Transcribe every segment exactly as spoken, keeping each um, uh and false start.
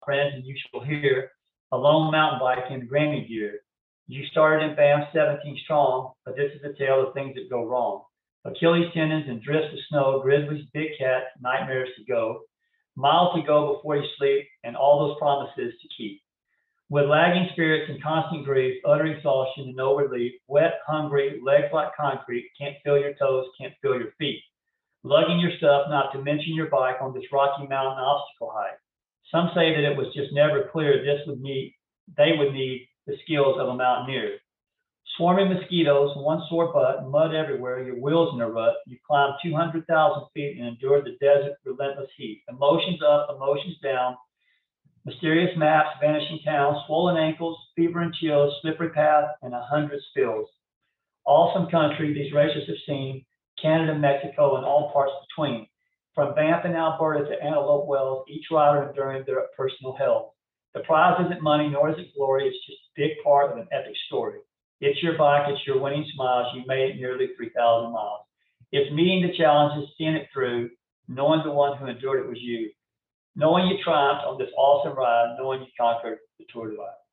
friends, and you shall hear a lone mountain bike in Granny gear. You started in Banff seventeen strong, but this is a tale of things that go wrong. Achilles tendons and drifts of snow, grizzlies, big cats, nightmares to go, miles to go before you sleep, and all those promises to keep. With lagging spirits and constant grief, utter exhaustion and no relief, wet, hungry, legs like concrete, can't feel your toes, can't feel your feet. Lugging your stuff, not to mention your bike, on this Rocky Mountain obstacle hike. Some say that it was just never clear this would need, they would need the skills of a mountaineer. Swarming mosquitoes, one sore butt, mud everywhere, your wheels in a rut. You climbed two hundred thousand feet and endured the desert relentless heat. Emotions up, emotions down, mysterious maps, vanishing towns, swollen ankles, fever and chills, slippery path, and a hundred spills. Awesome country these racers have seen, Canada, Mexico, and all parts between. From Banff and Alberta to Antelope Wells, each rider enduring their personal hell. The prize isn't money, nor is it glory. It's just a big part of an epic story. It's your bike, it's your winning smiles. You made it nearly three thousand miles. It's meeting the challenges, seeing it through, knowing the one who endured it was you. Knowing you triumphed on this awesome ride, knowing you conquered the Tour de Life.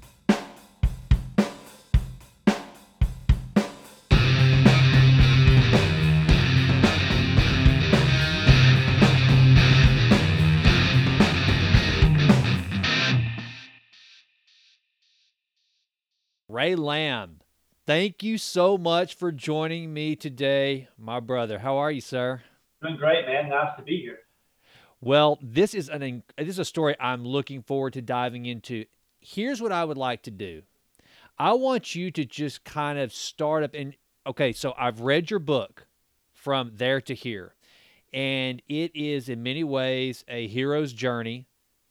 Ray Lamb, thank you so much for joining me today, my brother. How are you, sir? Doing great, man. Nice to be here. Well, this is an this is a story I'm looking forward to diving into. Here's what I would like to do. I want you to just kind of start up and okay, so I've read your book, From There to Here, and it is in many ways a hero's journey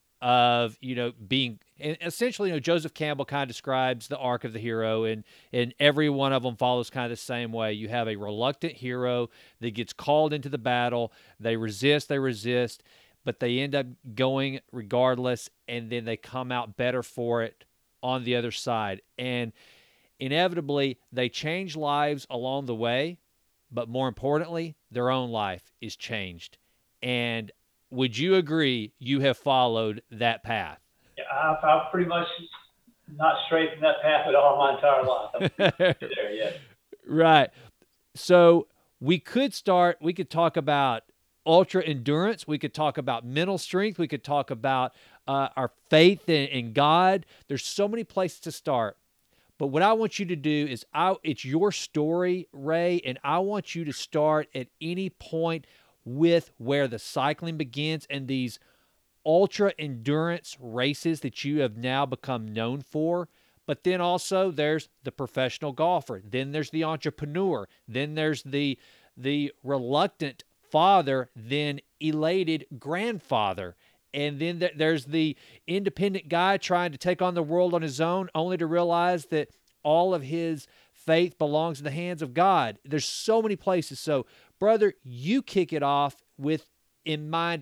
of, you know, being and essentially, you know, Joseph Campbell kind of describes the arc of the hero, and and every one of them follows kind of the same way. You have a reluctant hero that gets called into the battle. They resist, they resist, but they end up going regardless, and then they come out better for it on the other side. And inevitably, they change lives along the way, but more importantly, their own life is changed. And would you agree you have followed that path? Yeah, I've, I've pretty much not strayed from that path at all my entire life. I'm there, yeah. Right. So we could start, we could talk about ultra endurance. We could talk about mental strength. We could talk about uh, our faith in, in God. There's so many places to start. But what I want you to do is, I, it's your story, Ray, and I want you to start at any point with where the cycling begins and these ultra endurance races that you have now become known for. But then also there's the professional golfer. Then there's the entrepreneur. Then there's the the reluctant father, then elated grandfather. And then there's the independent guy trying to take on the world on his own, only to realize that all of his faith belongs in the hands of God. There's so many places. So, brother, you kick it off with in mind.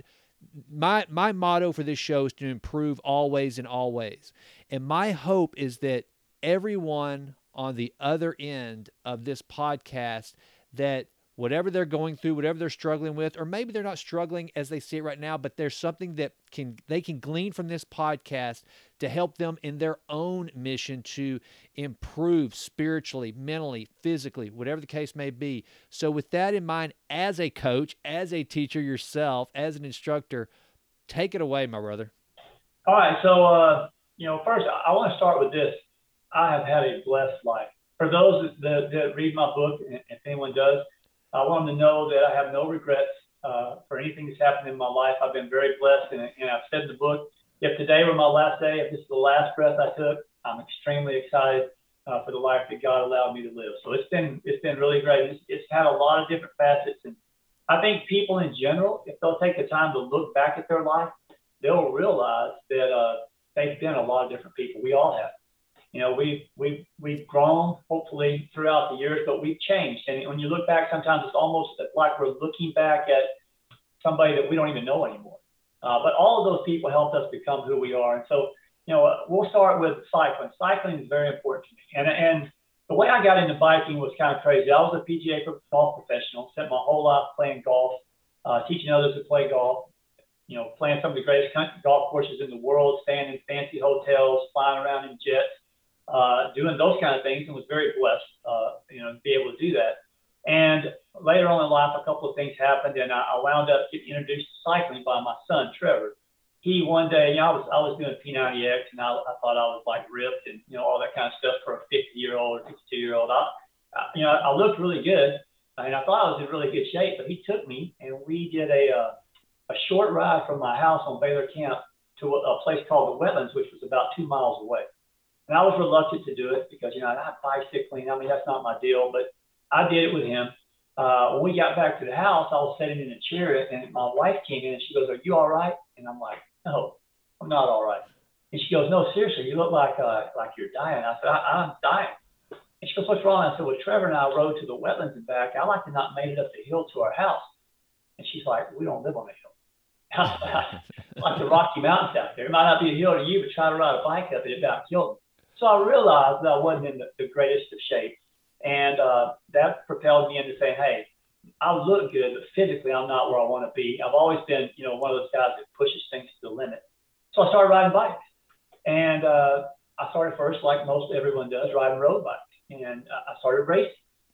My my motto for this show is to improve always and always. And my hope is that everyone on the other end of this podcast, that whatever they're going through, whatever they're struggling with, or maybe they're not struggling as they see it right now, but there's something that can they can glean from this podcast to help them in their own mission to improve spiritually, mentally, physically, whatever the case may be. So with that in mind, as a coach, as a teacher yourself, as an instructor, take it away, my brother. All right. So, uh, you know, first, I want to start with this. I have had a blessed life. For those that, that read my book, and if anyone does, I want them to know that I have no regrets uh, for anything that's happened in my life. I've been very blessed, and, and I've said in the book, if today were my last day, if this is the last breath I took, I'm extremely excited uh, for the life that God allowed me to live. So it's been it's been really great. It's, it's had a lot of different facets, and I think people in general, if they'll take the time to look back at their life, they'll realize that uh, they've been a lot of different people. We all have. You know, we've, we've, we've grown, hopefully, throughout the years, but we've changed. And when you look back, sometimes it's almost like we're looking back at somebody that we don't even know anymore. Uh, but all of those people helped us become who we are. And so, you know, we'll start with cycling. Cycling is very important to me. And, and the way I got into biking was kind of crazy. I was a P G A golf professional, spent my whole life playing golf, uh, teaching others to play golf. you know, playing some of the greatest country golf courses in the world, staying in fancy hotels, flying around in jets, uh, doing those kind of things, and was very blessed, uh, you know, to be able to do that. And later on in life, a couple of things happened, and I, I wound up getting introduced to cycling by my son, Trevor. He one day, you know, I was I was doing P ninety X, and I, I thought I was like ripped and, you know, all that kind of stuff for a fifty year old or fifty-two year old. I, I, you know, I looked really good, and I thought I was in really good shape. But he took me, and we did a uh, a short ride from my house on Baylor Camp to a, a place called the Wetlands, which was about two miles away. And I was reluctant to do it because, you know, I'm bicycling. I mean, that's not my deal, but I did it with him. Uh, when we got back to the house, I was sitting in a chair, and my wife came in, and she goes, "Are you all right?" And I'm like, "No, I'm not all right." And she goes, "No, seriously, you look like uh, like you're dying." I said, I, "I'm dying." And she goes, "What's wrong?" I said, "Well, Trevor and I rode to the Wetlands and back. I like to not make it up the hill to our house." And she's like, "We don't live on a hill." Like the Rocky Mountains out there. It might not be a hill to you, but try to ride a bike up it, it about killed me. So I realized that I wasn't in the, the greatest of shape. And uh, that propelled me into saying, hey, I look good, but physically I'm not where I want to be. I've always been, you know, one of those guys that pushes things to the limit. So I started riding bikes. And uh, I started first, like most everyone does, riding road bikes. And I started racing.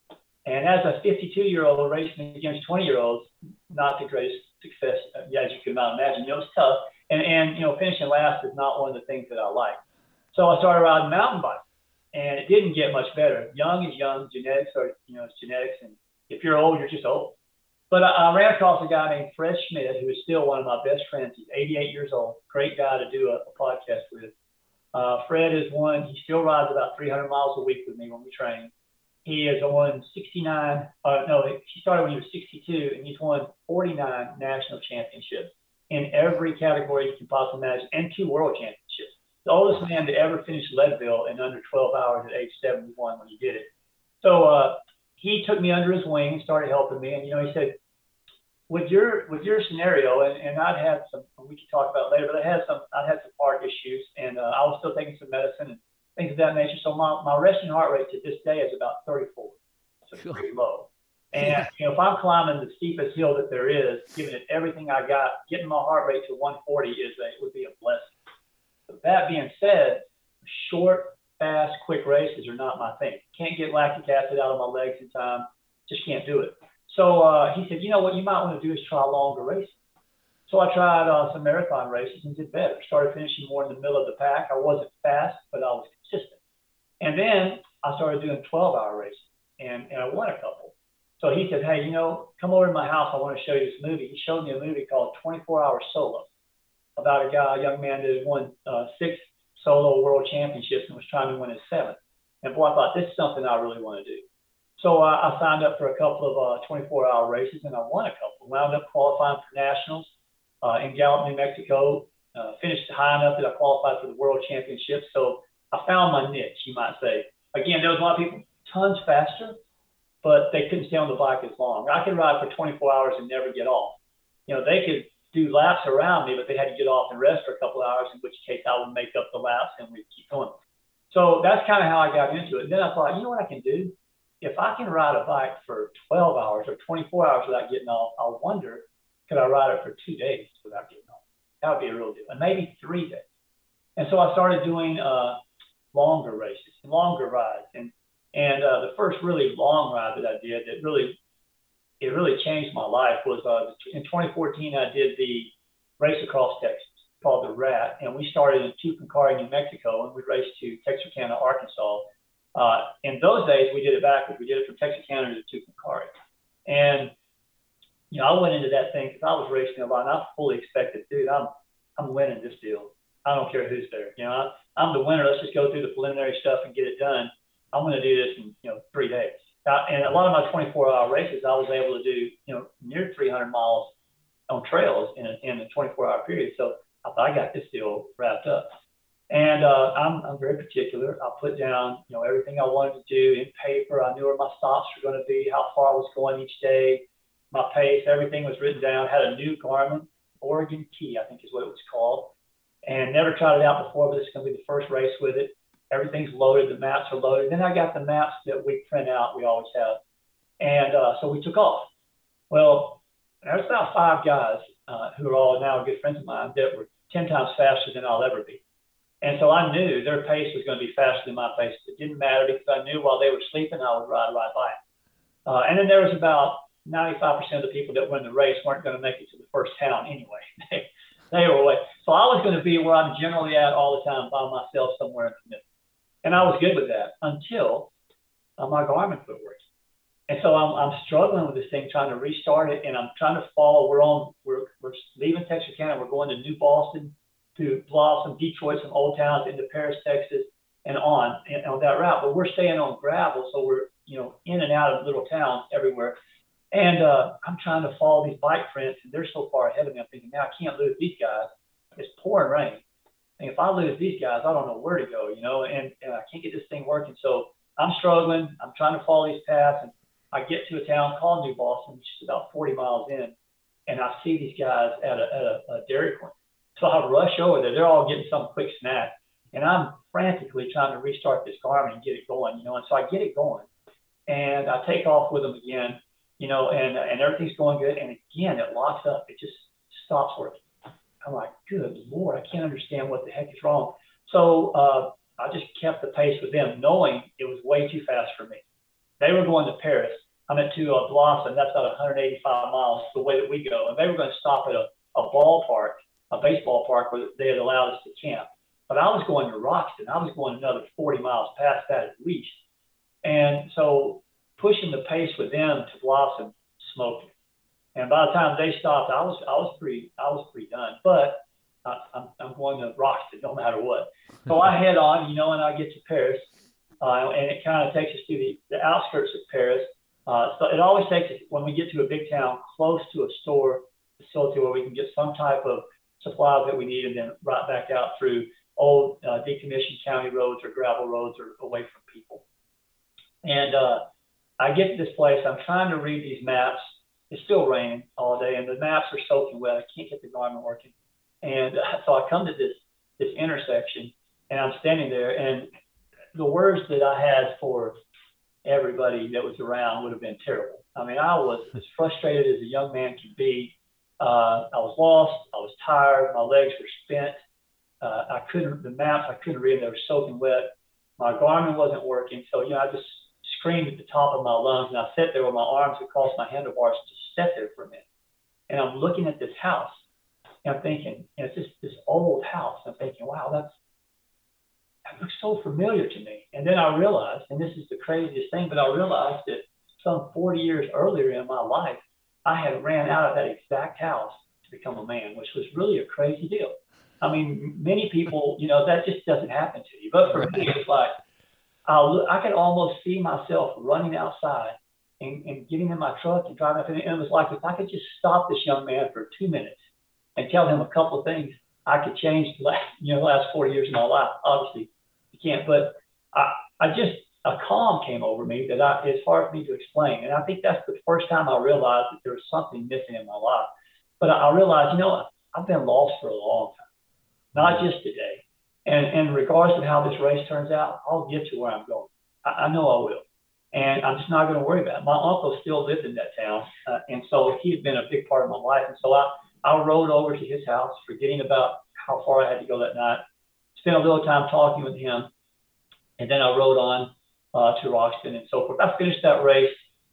And as a fifty-two-year-old racing against twenty-year-olds, not the greatest success, as you can not imagine. You know, it's tough. And, and, you know, finishing last is not one of the things that I like. So I started riding mountain bikes. And it didn't get much better. Young is young. Genetics are, you know, it's genetics. And if you're old, you're just old. But I, I ran across a guy named Fred Schmidt, who is still one of my best friends. He's eighty-eight years old. Great guy to do a, a podcast with. Uh, Fred is one, he still rides about three hundred miles a week with me when we train. He has won sixty-nine, uh, no, he started when he was sixty-two, and he's won forty-nine national championships in every category you can possibly imagine, and two world championships. The oldest man to ever finish Leadville in under twelve hours at age seventy-one when he did it. So uh, he took me under his wing and started helping me. And, you know, he said, with your with your scenario, and, and I'd had some, we can talk about it later, but I had some, I had some heart issues, and uh, I was still taking some medicine and things of that nature. So my, my resting heart rate to this day is about thirty-four. So it's pretty low. And, you know, if I'm climbing the steepest hill that there is, giving it everything I got, getting my heart rate to one forty is a, it would be a blessing. But that being said, short, fast, quick races are not my thing. Can't get lactic acid out of my legs in time. Just can't do it. So uh, he said, you know what you might want to do is try longer races. So I tried uh, some marathon races and did better. Started finishing more in the middle of the pack. I wasn't fast, but I was consistent. And then I started doing twelve hour races, and, and I won a couple. So he said, hey, you know, come over to my house. I want to show you this movie. He showed me a movie called twenty-four hour Solo, about a guy, a young man that had won uh, six solo world championships and was trying to win his seventh. And boy, I thought, this is something I really want to do. So uh, I signed up for a couple of uh, twenty-four hour races, and I won a couple. Wound up qualifying for nationals uh, in Gallup, New Mexico. Uh, finished high enough that I qualified for the world championship. So I found my niche, you might say. Again, there was a lot of people tons faster, but they couldn't stay on the bike as long. I could ride for twenty-four hours and never get off. You know, they could do laps around me, but they had to get off and rest for a couple of hours, in which case I would make up the laps and we'd keep going. So that's kind of how I got into it. And then I thought, you know what I can do? If I can ride a bike for twelve hours or twenty-four hours without getting off, I wonder, could I ride it for two days without getting off? That would be a real deal. And maybe three days. And so I started doing uh, longer races, longer rides. And and uh, the first really long ride that I did that really, it really changed my life was uh, in twenty fourteen, I did the race across Texas called the Rat. And we started in Tucumcari, New Mexico, and we raced to Texarkana, Arkansas. Uh, in those days, we did it backwards. We did it from Texarkana to Tucumcari. And, you know, I went into that thing because I was racing a lot, and I fully expected, dude, I'm I'm winning this deal. I don't care who's there. You know, I, I'm the winner. Let's just go through the preliminary stuff and get it done. I'm going to do this in, you know, three days. Uh, and a lot of my twenty-four hour races, I was able to do, you know, near three hundred miles on trails in a, in a twenty-four hour period. So I thought I got this deal wrapped up. And uh, I'm, I'm very particular. I put down, you know, everything I wanted to do in paper. I knew where my stops were going to be, how far I was going each day, my pace, everything was written down. Had a new Garmin, Oregon Key, I think is what it was called. And never tried it out before, but it's going to be the first race with it. Everything's loaded. The maps are loaded. Then I got the maps that we print out. We always have. And uh, so we took off. Well, there's about five guys uh, who are all now good friends of mine, that were ten times faster than I'll ever be. And so I knew their pace was going to be faster than my pace. It didn't matter because I knew while they were sleeping, I would ride right by. Uh, and then there was about ninety-five percent of the people that were in the race weren't going to make it to the first town anyway. they, they were away. So I was going to be where I'm generally at all the time by myself somewhere in the middle. And I was good with that until uh, my Garmin quit working. And so I'm, I'm struggling with this thing, trying to restart it, and I'm trying to follow. We're on, we're, we're leaving Texarkana. We're going to New Boston, to Blossom, Detroit, some old towns, into Paris, Texas, and on and on that route. But we're staying on gravel, so we're, you know, in and out of little towns everywhere. And uh, I'm trying to follow these bike friends, and they're so far ahead of me. I'm thinking, now I can't lose these guys. It's pouring rain. And if I lose these guys, I don't know where to go, you know, and, and I can't get this thing working. So I'm struggling. I'm trying to follow these paths, and I get to a town called New Boston, which is about forty miles in, and I see these guys at a, at a, a Dairy Queen. So I rush over there. They're all getting some quick snack, and I'm frantically trying to restart this Garmin and get it going, you know. And so I get it going, and I take off with them again, you know, and and everything's going good. And again, it locks up. It just stops working. I'm like, good Lord, I can't understand what the heck is wrong. So uh, I just kept the pace with them, knowing it was way too fast for me. They were going to Paris. I went to uh, Blossom. That's about one hundred eighty-five miles the way that we go. And they were going to stop at a, a ballpark, a baseball park where they had allowed us to camp. But I was going to Roxton. I was going another forty miles past that at least. And so pushing the pace with them to Blossom smoked me. And by the time they stopped, I was I was pretty I was pretty done. But I, I'm I'm going to Roxton no matter what. So I head on, you know, and I get to Paris, uh, and it kind of takes us to the, the outskirts of Paris. Uh, so it always takes us, when we get to a big town, close to a store facility where we can get some type of supplies that we need, and then right back out through old uh, decommissioned county roads or gravel roads or away from people. And uh, I get to this place. I'm trying to read these maps. It's still raining all day, and the maps are soaking wet. I can't get the Garmin working. And uh, so I come to this this intersection, and I'm standing there, and the words that I had for everybody that was around would have been terrible. I mean, I was as frustrated as a young man can be. Uh, I was lost. I was tired. My legs were spent. Uh, I couldn't, the maps, I couldn't read them. They were soaking wet. My Garmin wasn't working. So, you know, I just screamed at the top of my lungs, and I sat there with my arms across my handlebars, just sat there for a minute. And I'm looking at this house, and I'm thinking, and it's just this old house. I'm thinking, wow, that's, that looks so familiar to me. And then I realized, and this is the craziest thing, but I realized that some forty years earlier in my life, I had ran out of that exact house to become a man, which was really a crazy deal. I mean, many people, you know, that just doesn't happen to you. But for me, it's like, I'll, I could almost see myself running outside and, and getting in my truck and driving up. And it was like, if I could just stop this young man for two minutes and tell him a couple of things, I could change the last, you know, last forty years of my life. Obviously, you can't, but I, I just, a calm came over me that I, it's hard for me to explain. And I think that's the first time I realized that there was something missing in my life. But I, I realized, you know, I've been lost for a long time, not just today. And, and regardless of how this race turns out, I'll get to where I'm going. I, I know I will. And I'm just not going to worry about it. My uncle still lived in that town. Uh, and so he had been a big part of my life. And so I, I rode over to his house, forgetting about how far I had to go that night, spent a little time talking with him. And then I rode on uh, to Roxton and so forth. I finished that race.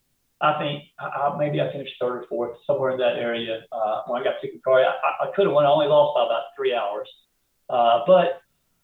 I think I, maybe I finished third or fourth, somewhere in that area. Uh, when I got to Cookari, I, I could have won. I only lost by about three hours. Uh, but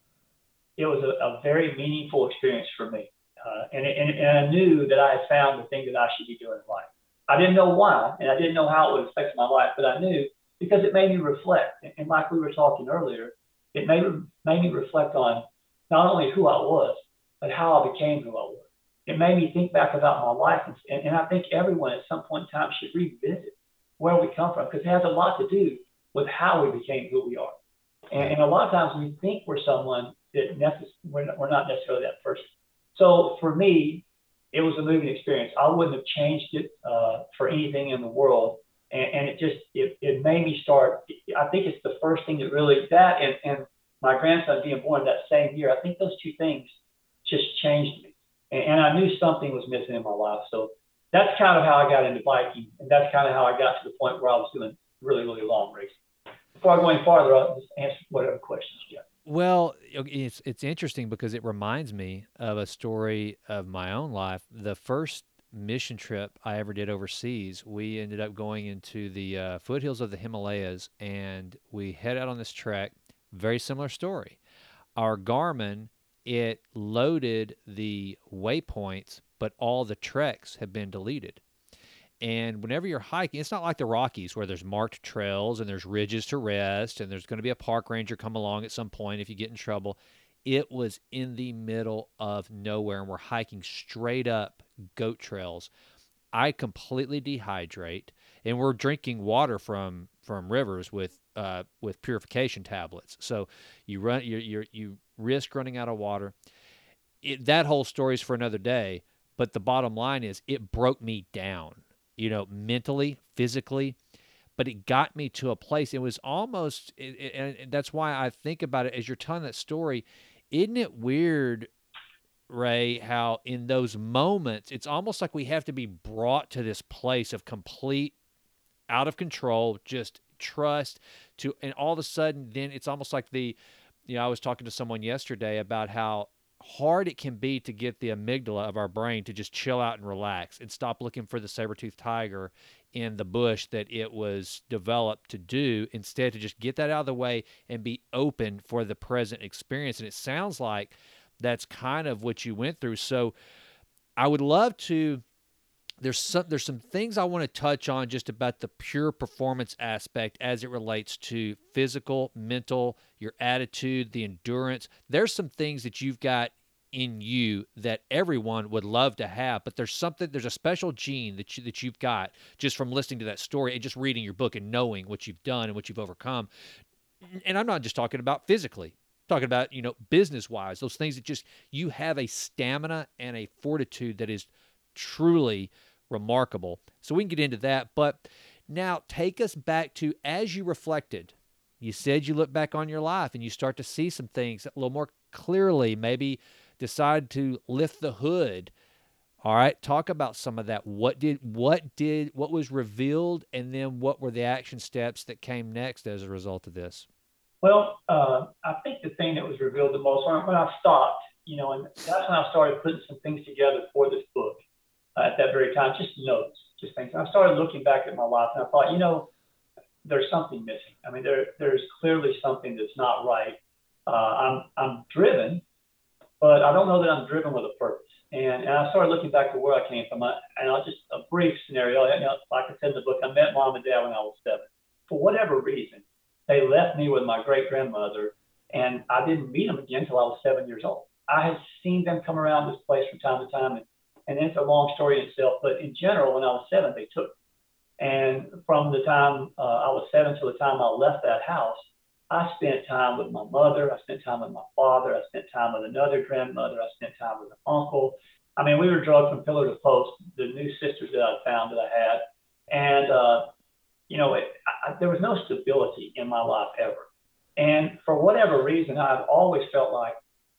it was a, a very meaningful experience for me. Uh, and, and, and I knew that I had found the thing that I should be doing in life. I didn't know why, and I didn't know how it would affect my life, but I knew because it made me reflect. And, and like we were talking earlier, it made, made me reflect on not only who I was, but how I became who I was. It made me think back about my life. And, and I think everyone at some point in time should revisit where we come from, because it has a lot to do with how we became who we are. And, and a lot of times we think we're someone that necess- we're, not, we're not necessarily that person. So for me, it was a moving experience. I wouldn't have changed it uh, for anything in the world. And, and it just, it, it made me start, I think it's the first thing that really, that and, and my grandson being born that same year, I think those two things just changed me. And, and I knew something was missing in my life. So that's kind of how I got into biking. And that's kind of how I got to the point where I was doing really, really long races. Before I go any farther, I'll just answer whatever questions you got. Well, it's it's interesting because it reminds me of a story of my own life. The first mission trip I ever did overseas, we ended up going into the uh, foothills of the Himalayas, and we head out on this trek. Very similar story. Our Garmin, it loaded the waypoints, but all the treks have been deleted. And whenever you're hiking, it's not like the Rockies where there's marked trails and there's ridges to rest and there's going to be a park ranger come along at some point if you get in trouble. It was in the middle of nowhere, and we're hiking straight up goat trails. I completely dehydrate, and we're drinking water from from rivers with uh, with purification tablets. So you run you you you risk running out of water. It, that whole story is for another day. But the bottom line is, it broke me down, you know, mentally, physically. But it got me to a place. It was almost, it, it, and that's why I think about it as you're telling that story. Isn't it weird, Ray, how in those moments, it's almost like we have to be brought to this place of complete out of control, just trust to, and all of a sudden, then it's almost like the, you know, I was talking to someone yesterday about how hard it can be to get the amygdala of our brain to just chill out and relax and stop looking for the saber-toothed tiger in the bush that it was developed to do, instead to just get that out of the way and be open for the present experience. And it sounds like that's kind of what you went through. So I would love to, there's some there's some things I want to touch on just about the pure performance aspect as it relates to physical, mental, your attitude, the endurance. There's some things that you've got in you that everyone would love to have, but there's something, there's a special gene that you that you've got just from listening to that story and just reading your book and knowing what you've done and what you've overcome. And I'm not just talking about physically. I'm talking about, you know, business-wise, those things that just, you have a stamina and a fortitude that is truly remarkable. So we can get into that. But now take us back to, as you reflected, you said you look back on your life and you start to see some things a little more clearly, maybe decide to lift the hood. All right, talk about some of that. What did, what did, what was revealed, and then what were the action steps that came next as a result of this? Well, uh, I think the thing that was revealed the most when, when I stopped, you know, and that's when I started putting some things together for this book. Uh, at that very time, just notes, just things. And I started looking back at my life, and I thought, you know, there's something missing. I mean, there there's clearly something that's not right. Uh, I'm I'm driven, but I don't know that I'm driven with a purpose. And, and I started looking back to where I came from. I, and I'll just a brief scenario. You know, like I said in the book, I met mom and dad when I was seven. For whatever reason, they left me with my great grandmother, and I didn't meet them again until I was seven years old. I had seen them come around this place from time to time, and And it's a long story in itself, but in general, when I was seven, they took me. And from the time uh, I was seven till the time I left that house, I spent time with my mother. I spent time with my father. I spent time with another grandmother. I spent time with an uncle. I mean, we were drugged from pillar to post, the new sisters that I found that I had. And, uh, you know, it, I, there was no stability in my life ever. And for whatever reason, I've always felt like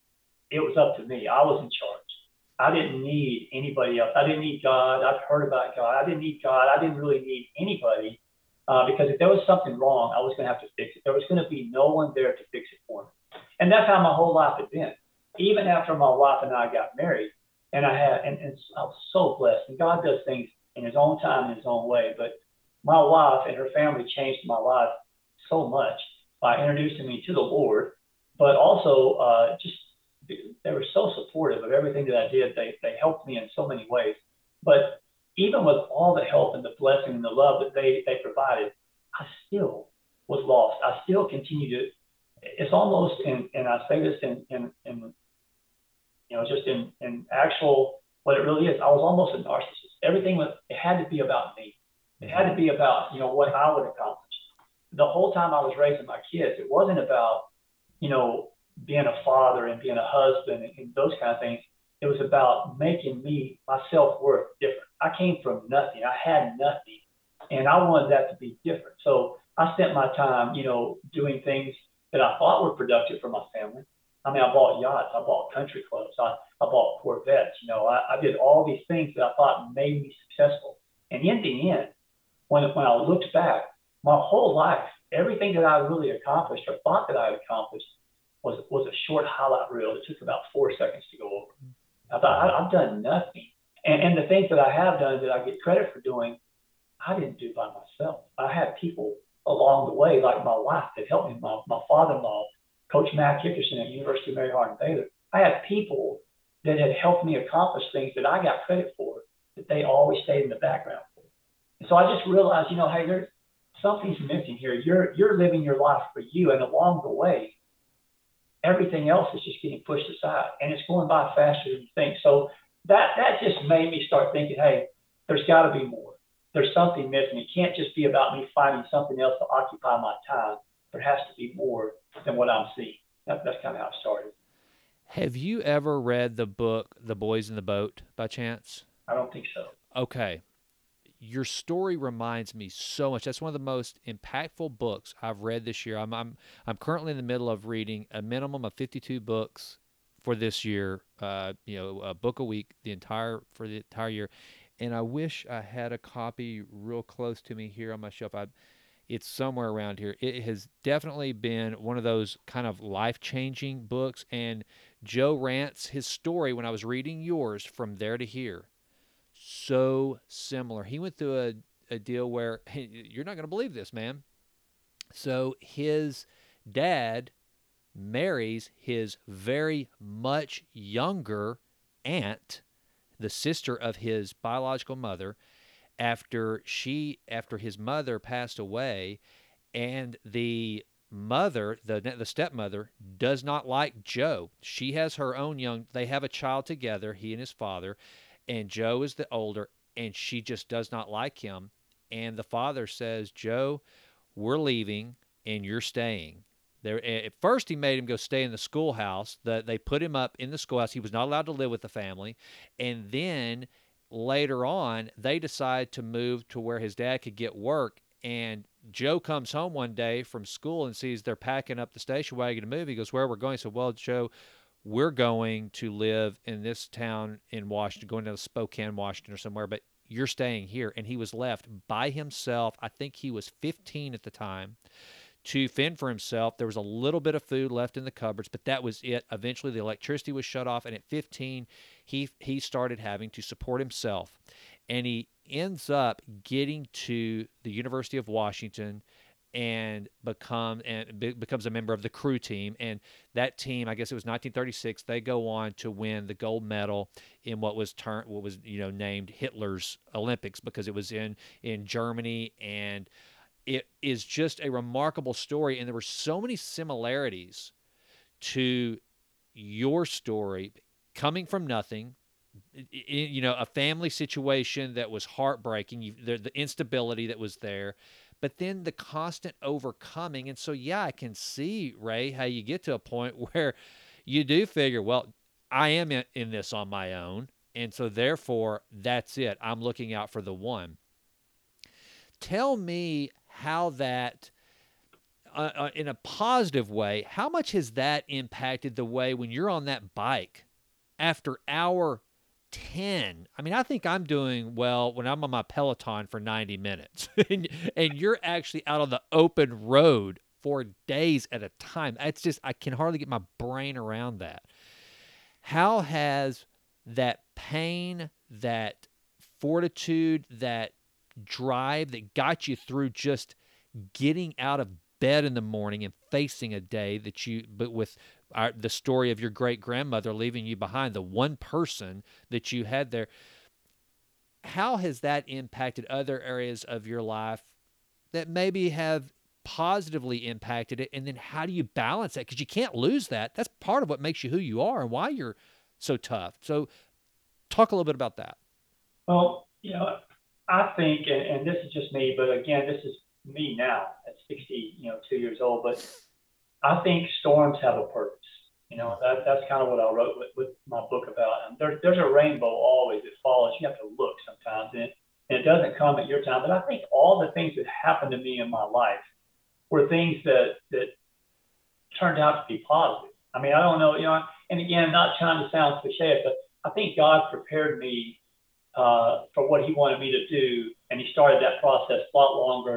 it was up to me. I was in charge. I didn't need anybody else. I didn't need God. I've heard about God. I didn't need God. I didn't really need anybody uh, because if there was something wrong, I was going to have to fix it. There was going to be no one there to fix it for me. And that's how my whole life had been. Even after my wife and I got married, and I had, and, and I was so blessed. And God does things in His own time, in His own way. But my wife and her family changed my life so much by introducing me to the Lord, but also uh, just they were so supportive of everything that I did. They they helped me in so many ways. But even with all the help and the blessing and the love that they they provided, I still was lost. I still continue to. It's almost, in, and I say this in in, in you know just in in actual what it really is. I was almost a narcissist. Everything was, it had to be about me. It had to be about, you know, what I would accomplish. The whole time I was raising my kids, it wasn't about, you know, being a father and being a husband and, and those kind of things. It was about making me, my self-worth different. I came from nothing. I had nothing, and I wanted that to be different. So I spent my time, you know, doing things that I thought were productive for my family. I mean, I bought yachts, I bought country clubs, I, I bought Corvettes. You know, I, I did all these things that I thought made me successful. And in the end, when when I looked back, my whole life, everything that I really accomplished or thought that I had accomplished was was a short highlight reel that took about four seconds to go over. I thought I, I've done nothing, and and the things that I have done that I get credit for doing, I didn't do by myself. I had people along the way, like my wife, that helped me. My my father-in-law, Coach Matt Hickerson at University of Mary Hardin Baylor. I had people that had helped me accomplish things that I got credit for that they always stayed in the background for. And so I just realized, you know, hey, there's something's missing here. You're you're living your life for you, and along the way, everything else is just getting pushed aside, and it's going by faster than you think. So that that just made me start thinking, hey, there's got to be more. There's something missing. It can't just be about me finding something else to occupy my time. There has to be more than what I'm seeing. That, that's kind of how it started. Have you ever read the book The Boys in the Boat by chance? I don't think so. Okay. Your story reminds me so much. That's one of the most impactful books I've read this year. I'm I'm I'm currently in the middle of reading a minimum of fifty-two books for this year. Uh, you know, a book a week, the entire for the entire year. And I wish I had a copy real close to me here on my shelf. I, it's somewhere around here. It has definitely been one of those kind of life-changing books. And Joe Rant's, his story when I was reading yours, From There to Here, so similar. He went through a, a deal where, hey, you're not going to believe this, man. So his dad marries his very much younger aunt, the sister of his biological mother, after she after his mother passed away, and the mother, the the stepmother, does not like Joe. She has her own young, they have a child together, he and his father, and Joe is the older, and she just does not like him. And the father says, Joe, we're leaving and you're staying. There, at first, he made him go stay in the schoolhouse. The, they put him up in the schoolhouse. He was not allowed to live with the family. And then later on, they decide to move to where his dad could get work. And Joe comes home one day from school and sees they're packing up the station wagon to move. He goes, where are we going? He said, well, Joe, we're going to live in this town in Washington, going to Spokane, Washington or somewhere, but you're staying here. And he was left by himself. I think he was fifteen at the time, to fend for himself. There was a little bit of food left in the cupboards, but that was it. Eventually, the electricity was shut off, and at fifteen, he he started having to support himself. And he ends up getting to the University of Washington and become and be, becomes a member of the crew team. And that team, I guess it was nineteen thirty-six, they go on to win the gold medal in what was turned what was you know named Hitler's Olympics, because it was in in Germany. And it is just a remarkable story, and there were so many similarities to your story, coming from nothing, you know, a family situation that was heartbreaking, you, the, the instability that was there, but then the constant overcoming. And so, yeah, I can see, Ray, how you get to a point where you do figure, well, I am in, in this on my own, and so therefore, that's it. I'm looking out for the one. Tell me how that, uh, uh, in a positive way, how much has that impacted the way when you're on that bike after hour ten? I mean, I think I'm doing well when I'm on my Peloton for ninety minutes, and, and you're actually out on the open road for days at a time. It's just, I can hardly get my brain around that. How has that pain, that fortitude, that drive that got you through just getting out of bed in the morning and facing a day that you, but with our, the story of your great grandmother leaving you behind, the one person that you had there, how has that impacted other areas of your life that maybe have positively impacted it? And then how do you balance that? Because you can't lose that. That's part of what makes you who you are and why you're so tough. So talk a little bit about that. Well, you know, I think, and, and this is just me, but again, this is me now at sixty, you know, two years old, but I think storms have a purpose. You know, that, that's kind of what I wrote with, with my book about. And there, there's a rainbow always that follows. You have to look sometimes, and it, and it doesn't come at your time. But I think all the things that happened to me in my life were things that, that turned out to be positive. I mean, I don't know, you know, and again, not trying to sound cliche, but I think God prepared me uh, for what he wanted me to do. And he started that process a lot longer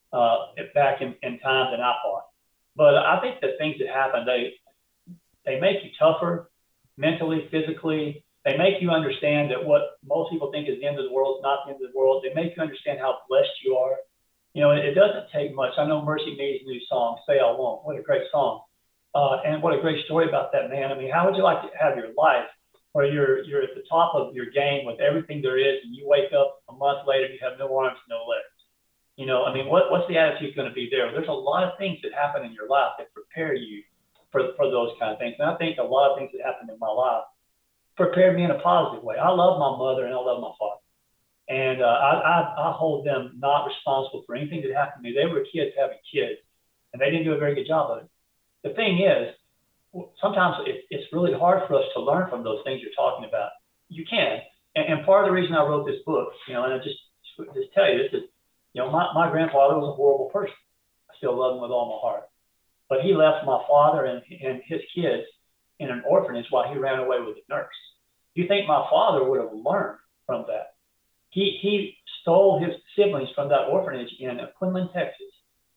uh, back in, in time than I fought. But I think the things that happen, they they make you tougher mentally, physically. They make you understand that what most people think is the end of the world is not the end of the world. They make you understand how blessed you are. You know, it, it doesn't take much. I know Mercy Me's new song, Say I Won't. What a great song. Uh, and what a great story about that man. I mean, how would you like to have your life where you're you're at the top of your game with everything there is, and you wake up a month later and you have no arms, no legs? You know, I mean, what, what's the attitude going to be there? There's a lot of things that happen in your life that prepare you for, for those kind of things. And I think a lot of things that happened in my life prepared me in a positive way. I love my mother and I love my father. And uh, I, I, I hold them not responsible for anything that happened to me. They were kids having kids, and they didn't do a very good job of it. The thing is, sometimes it, it's really hard for us to learn from those things you're talking about. You can. And, and part of the reason I wrote this book, you know, and I just, just tell you, this is, you know, my, my grandfather was a horrible person. I still love him with all my heart. But he left my father and, and his kids in an orphanage while he ran away with a nurse. You think my father would have learned from that? He he stole his siblings from that orphanage in Quinlan, Texas.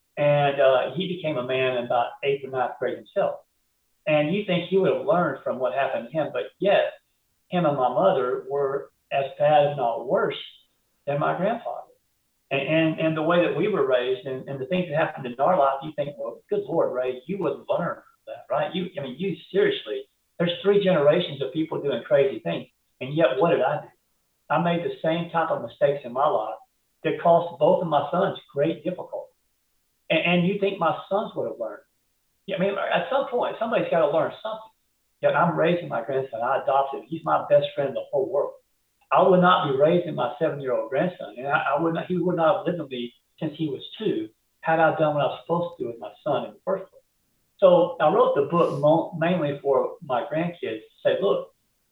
And uh, he became a man in about eighth or ninth grade himself. And you think he would have learned from what happened to him, but yet him and my mother were as bad, if not worse, than my grandfather. And, and, and the way that we were raised and, and the things that happened in our life, you think, well, good Lord, Ray, you would learn from that, right? You, I mean, you seriously, there's three generations of people doing crazy things. And yet, what did I do? I made the same type of mistakes in my life that cost both of my sons great difficulty. And, and you think my sons would have learned. Yeah, I mean, at some point, somebody's got to learn something. Yet I'm raising my grandson. I adopted him. He's my best friend in the whole world. I would not be raising my seven-year-old grandson, and I, I would not, he would not have lived with me since he was two had I done what I was supposed to do with my son in the first place. So I wrote the book mo- mainly for my grandkids to say, look,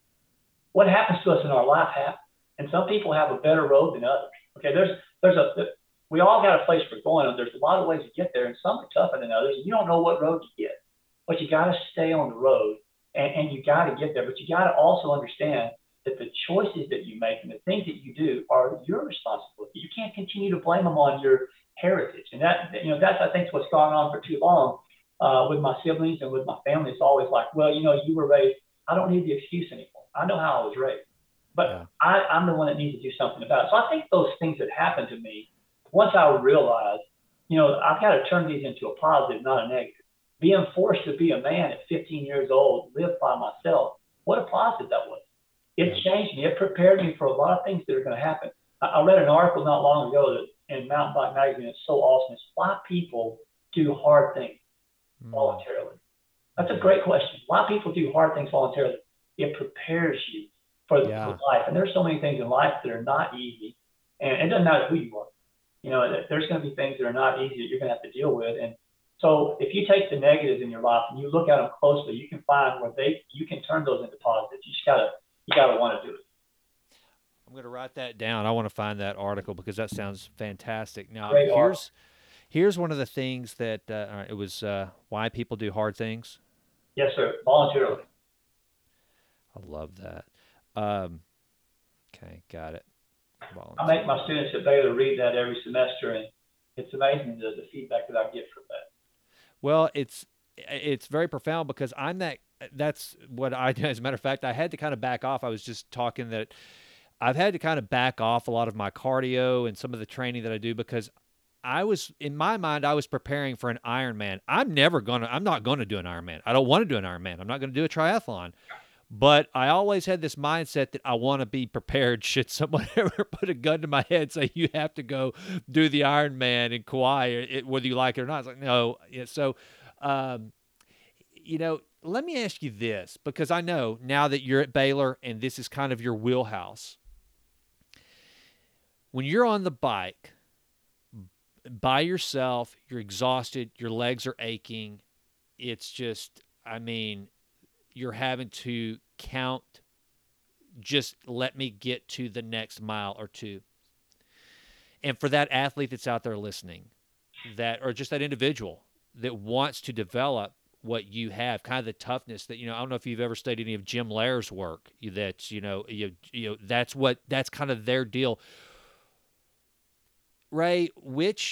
what happens to us in our life happens, and some people have a better road than others. Okay, there's there's a we all got a place we're going, and there's a lot of ways to get there, and some are tougher than others, and you don't know what road to get, but you got to stay on the road, and, and you got to get there, but you got to also understand that the choices that you make and the things that you do are your responsibility. You can't continue to blame them on your heritage. And that, you know, that's, I think, what's gone on for too long uh, with my siblings and with my family. It's always like, well, you know, you were raised, I don't need the excuse anymore. I know how I was raised. But yeah. I, I'm the one that needs to do something about it. So I think those things that happened to me, once I realized, you know, I've got to turn these into a positive, not a negative. Being forced to be a man at fifteen years old, live by myself, what a positive that was. It changed me. It prepared me for a lot of things that are going to happen. I, I read an article not long ago that in Mountain Bike Magazine. It's so awesome. It's why people do hard things mm. voluntarily. That's a great question. Why people do hard things voluntarily? It prepares you for, yeah. for life. And there's so many things in life that are not easy. And it doesn't matter who you are. You know, there's going to be things that are not easy that you're going to have to deal with. And so if you take the negatives in your life and you look at them closely, you can find where they you can turn those into positives. You just got to You got to want to do it. I'm going to write that down. I want to find that article because that sounds fantastic. Now, Great here's article. here's one of the things that uh, it was uh, why people do hard things. Yes, sir. Voluntarily. I love that. Um, okay, got it. I make my students at Baylor read that every semester, and it's amazing the, the feedback that I get from that. Well, it's it's very profound because I'm that. That's what I do. As a matter of fact, I had to kind of back off. I was just talking that I've had to kind of back off a lot of my cardio and some of the training that I do because I was, in my mind, I was preparing for an Ironman. I'm never going to, I'm not going to do an Ironman. I don't want to do an Ironman. I'm not going to do a triathlon. But I always had this mindset that I want to be prepared should someone ever put a gun to my head and say, you have to go do the Ironman in Kauai, it, whether you like it or not. It's like, no. Yeah, so, um, you know, let me ask you this, because I know now that you're at Baylor and this is kind of your wheelhouse. When you're on the bike by yourself, you're exhausted, your legs are aching. It's just, I mean, you're having to count, just let me get to the next mile or two. And for that athlete that's out there listening, that, or just that individual that wants to develop what you have, kind of the toughness that, you know, I don't know if you've ever studied any of Jim Lair's work. That's, you know, you, you know, that's what, that's kind of their deal. Ray, which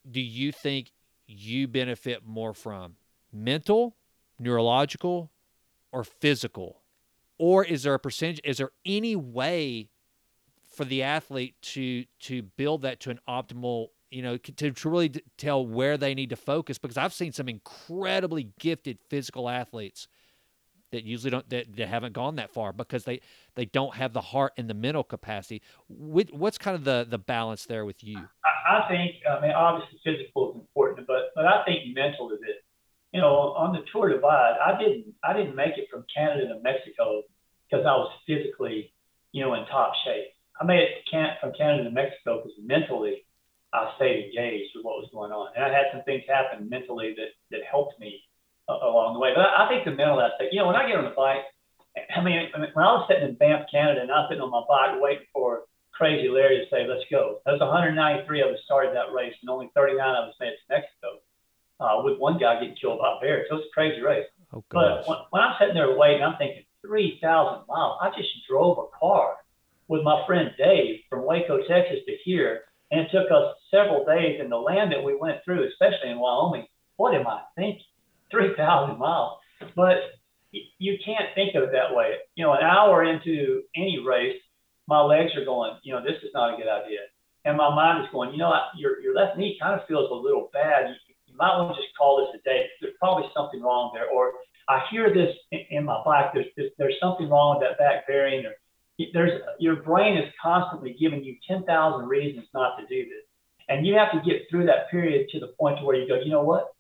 do you think you benefit more from? Mental, neurological, or physical? Or is there a percentage, is there any way for the athlete to to build that to an optimal, you know, to, to really tell where they need to focus? Because I've seen some incredibly gifted physical athletes that usually don't, that, that haven't gone that far because they they don't have the heart and the mental capacity. What's kind of the the balance there with you? I, I think, I mean, obviously physical is important, but but I think mental is it. You know, on the Tour Divide, I didn't I didn't make it from Canada to Mexico because I was physically, you know, in top shape. I made it to Can- from Canada to Mexico because mentally I stayed engaged with what was going on, and I had some things happen mentally that that helped me uh, along the way. But I, I think the mental aspect, you know, when I get on the bike, I mean, when I was sitting in Banff, Canada, and I was sitting on my bike waiting for Crazy Larry to say, "Let's go." There was one hundred ninety-three of us started that race, and only thirty-nine of us made it to Mexico. Uh, with one guy getting killed by bears. So it was a crazy race. Oh, but when, when I'm sitting there waiting, I'm thinking three thousand miles. I just drove a car with my friend Dave from Waco, Texas to here. And it took us several days. And the land that we went through, especially in Wyoming, what am I thinking? three thousand miles. But you can't think of it that way. You know, an hour into any race, my legs are going, you know, this is not a good idea. And my mind is going, you know, your, your left knee kind of feels a little bad. You, You might want to just call this a day. There's probably something wrong there. Or I hear this in, in my bike. There's, there's there's something wrong with that back bearing. Or there's your brain is constantly giving you ten thousand reasons not to do this, and you have to get through that period to the point to where you go, you know what?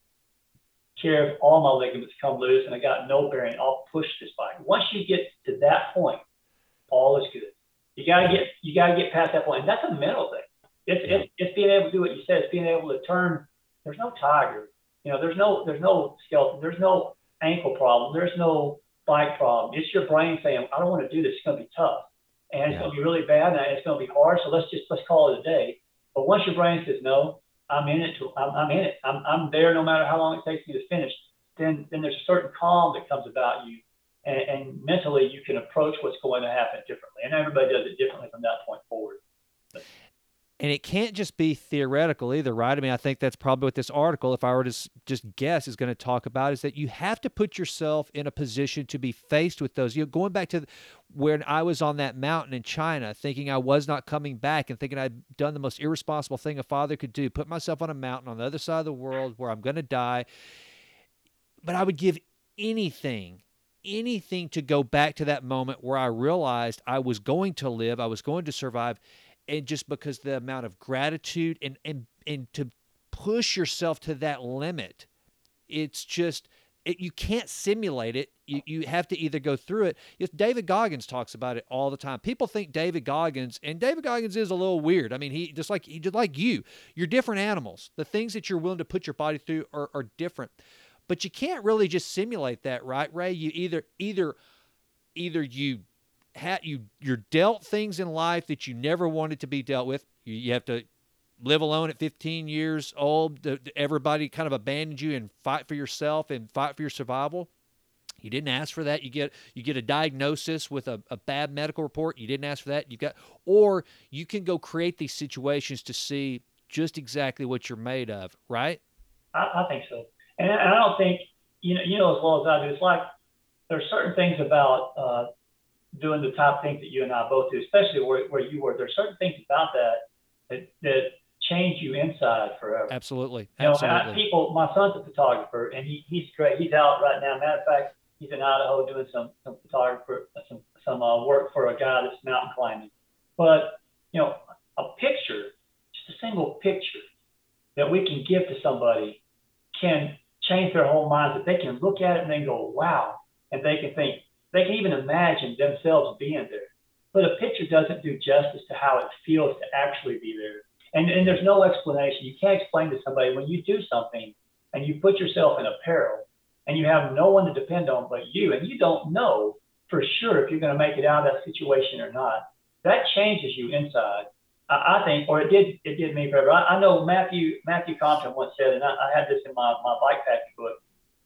Care if all my ligaments come loose and I got no bearing, I'll push this bike. Once you get to that point, all is good. You gotta get you gotta get past that point, and that's a mental thing. It's it's, it's being able to do what you said. It's being able to turn. There's no tiger, you know, there's no, there's no skeleton, there's no ankle problem, there's no bike problem. It's your brain saying, I don't want to do this. It's going to be tough and it's yeah. going to be really bad and it's going to be hard. So let's just, let's call it a day. But once your brain says, no, I'm in it, to, I'm, I'm in it. I'm, I'm there no matter how long it takes me to finish. Then, then there's a certain calm that comes about you. And, and mentally you can approach what's going to happen differently. And everybody does it differently from that point forward. But, and it can't just be theoretical either, right? I mean, I think that's probably what this article, if I were to just guess, is going to talk about, is that you have to put yourself in a position to be faced with those. You know, going back to when I was on that mountain in China, thinking I was not coming back and thinking I'd done the most irresponsible thing a father could do, put myself on a mountain on the other side of the world where I'm going to die. But I would give anything, anything to go back to that moment where I realized I was going to live, I was going to survive. And just because the amount of gratitude and, and, and to push yourself to that limit, it's just, it, you can't simulate it. You, you have to either go through it. It's, David Goggins talks about it all the time. People think David Goggins, and David Goggins is a little weird. I mean, he just like, he just like you, you're different animals. The things that you're willing to put your body through are, are different, but you can't really just simulate that, right, Ray? You either, either, either you, you you're dealt things in life that you never wanted to be dealt with. You, you have to live alone at fifteen years old. Everybody kind of abandoned you and fight for yourself and fight for your survival. You didn't ask for that. You get you get a diagnosis with a, a bad medical report. You didn't ask for that. You got, or you can go create these situations to see just exactly what you're made of. Right? I, I think so, and I, I don't think you know you know as well as I do. It's like there's certain things about. Uh, doing the top things that you and I both do, especially where, where you were. There's certain things about that that, that change you inside forever. Absolutely. You know, Absolutely. I, people, my son's a photographer and he, he's great. He's out right now. Matter of fact, he's in Idaho doing some, some photographer, some, some uh, work for a guy that's mountain climbing. But, you know, a picture, just a single picture that we can give to somebody can change their whole minds. That they can look at it and they go, wow. And they can think, they can even imagine themselves being there. But a picture doesn't do justice to how it feels to actually be there. And, and there's no explanation. You can't explain to somebody when you do something and you put yourself in a peril and you have no one to depend on but you, and you don't know for sure if you're going to make it out of that situation or not. That changes you inside. I, I think, or it did it did me forever. I, I know Matthew Matthew Compton once said, and I, I had this in my, my bike packing book,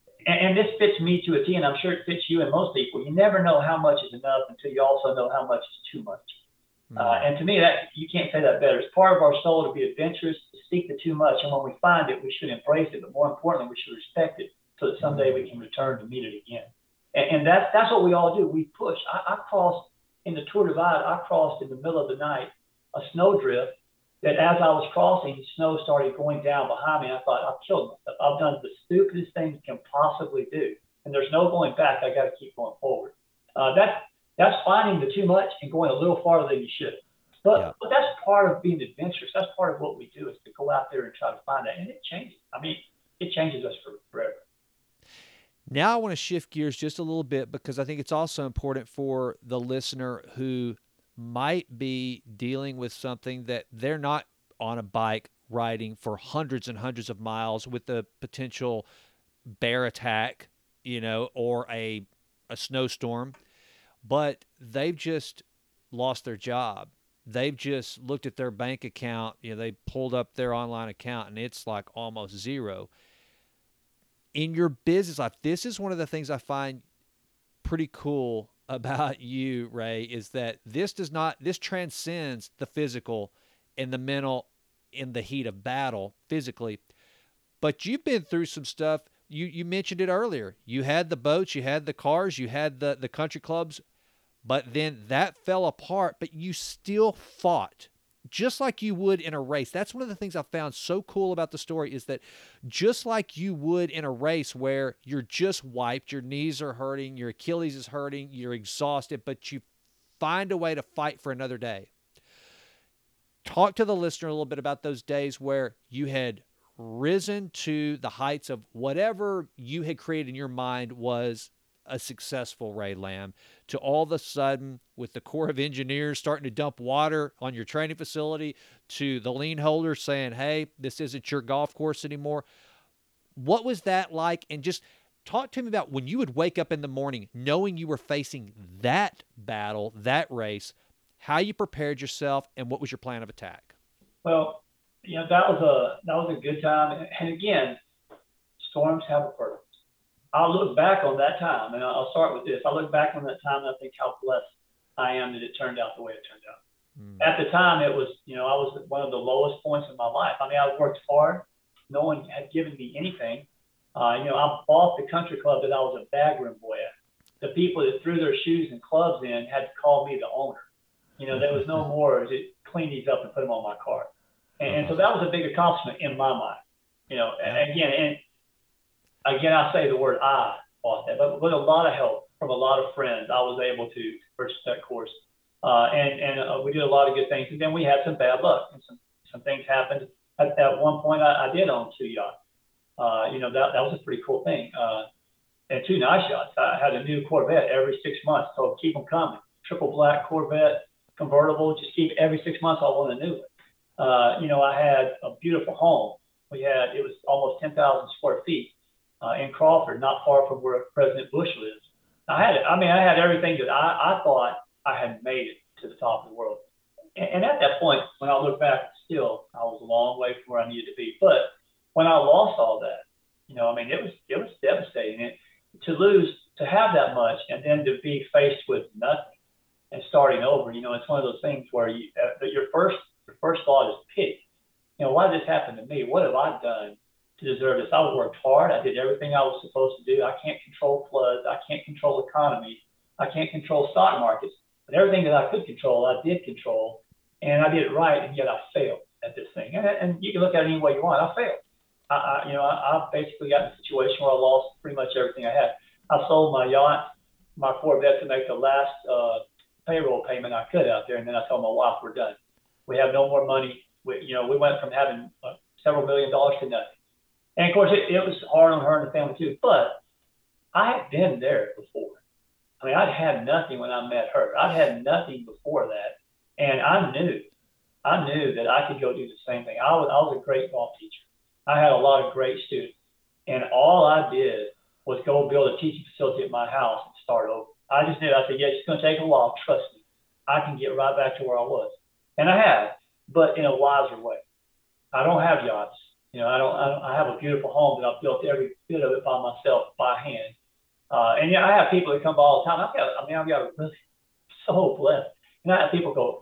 and this fits me to a T, and I'm sure it fits you and most people. You never know how much is enough until you also know how much is too much. Uh, Mm. and to me, that you can't say that better. It's part of our soul to be adventurous, to seek the too much, and when we find it, we should embrace it. But more importantly, we should respect it, so that someday we can return to meet it again. And, and that's that's what we all do. We push. I, I crossed in the Tour Divide. I crossed in the middle of the night a snowdrift. That as I was crossing, the snow started going down behind me. And I thought, I've killed myself. I've done the stupidest thing you can possibly do, and there's no going back. I got to keep going forward. Uh, that's that's finding the too much and going a little farther than you should. But, Yeah. but that's part of being adventurous. That's part of what we do, is to go out there and try to find that. And it changes. I mean, it changes us for, forever. Now I want to shift gears just a little bit, because I think it's also important for the listener who might be dealing with something that they're not on a bike riding for hundreds and hundreds of miles with the potential bear attack, you know, or a a snowstorm, but they've just lost their job. They've just looked at their bank account, you know, they pulled up their online account and it's like almost zero. In your business life, this is one of the things I find pretty cool about you, Ray, is that this does not, this transcends the physical and the mental in the heat of battle physically. But you've been through some stuff. You you mentioned it earlier. You had the boats, you had the cars, you had the, the country clubs, but then that fell apart, but you still fought just like you would in a race. That's one of the things I found so cool about the story, is that just like you would in a race where you're just wiped, your knees are hurting, your Achilles is hurting, you're exhausted, but you find a way to fight for another day. Talk to the listener a little bit about those days where you had risen to the heights of whatever you had created in your mind was a successful Ray Lamb, to all of a sudden, with the Corps of Engineers starting to dump water on your training facility, to the lien holder saying, hey, this isn't your golf course anymore. What was that like? And just talk to me about when you would wake up in the morning knowing you were facing that battle, that race, how you prepared yourself, and what was your plan of attack? Well, you know, that was a that was a good time. And, and again, storms have a purpose. I'll look back on that time, and I'll start with this. I look back on that time, and I think how blessed I am that it turned out the way it turned out. Mm. At the time, it was, you know, I was at one of the lowest points in my life. I mean, I worked hard. No one had given me anything. Uh, you know, I bought the country club that I was a bagroom boy at. The people that threw their shoes and clubs in had to call me the owner. You know, there was no more to clean these up and put them on my car. And, and so that was a big accomplishment in my mind. You know, and again, and again, I say the word I bought that, but with a lot of help from a lot of friends, I was able to purchase that course. Uh, and and uh, we did a lot of good things. And then we had some bad luck, and some, some things happened. At, at one point, I, I did own two yachts. Uh, you know, that, that was a pretty cool thing. Uh, and two nice yachts. I had a new Corvette every six months, so keep them coming. Triple black Corvette, convertible, just keep every six months I want a new one. Uh, you know, I had a beautiful home. We had, it was almost ten thousand square feet uh, in Crawford, not far from where President Bush lives. I had it. I mean, I had everything that I, I thought I had made it to the top of the world. And, and at that point, when I look back, still, I was a long way from where I needed to be. But when I lost all that, you know, I mean, it was, it was devastating. And to lose, to have that much, and then to be faced with nothing and starting over, you know, it's one of those things where you, uh, your first, your first thought is pity. You know, why did this happen to me? What have I done to deserve this? I worked hard. I did everything I was supposed to do. I can't control floods. I can't control economies. I can't control stock markets. But everything that I could control, I did control. And I did it right, and yet I failed at this thing. And, and you can look at it any way you want. I failed. I, I you know, I, I basically got in a situation where I lost pretty much everything I had. I sold my yacht, my Corvette, to make the last uh, payroll payment I could out there. And then I told my wife, we're done. We have no more money. We, you know, we went from having uh, several million dollars to nothing. And of course, it, it was hard on her and the family too. But I had been there before. I mean, I'd had nothing when I met her. I'd had nothing before that. And I knew, I knew that I could go do the same thing. I was, I was a great golf teacher. I had a lot of great students. And all I did was go build a teaching facility at my house and start over. I just knew, I said, yeah, it's going to take a while. Trust me. I can get right back to where I was. And I have, but in a wiser way. I don't have yachts. You know, I don't, I don't, I have a beautiful home that I've built every bit of it by myself, by hand. Uh, and yeah, I have people that come by all the time. I've got, I mean, I've got really so blessed. And I have people go,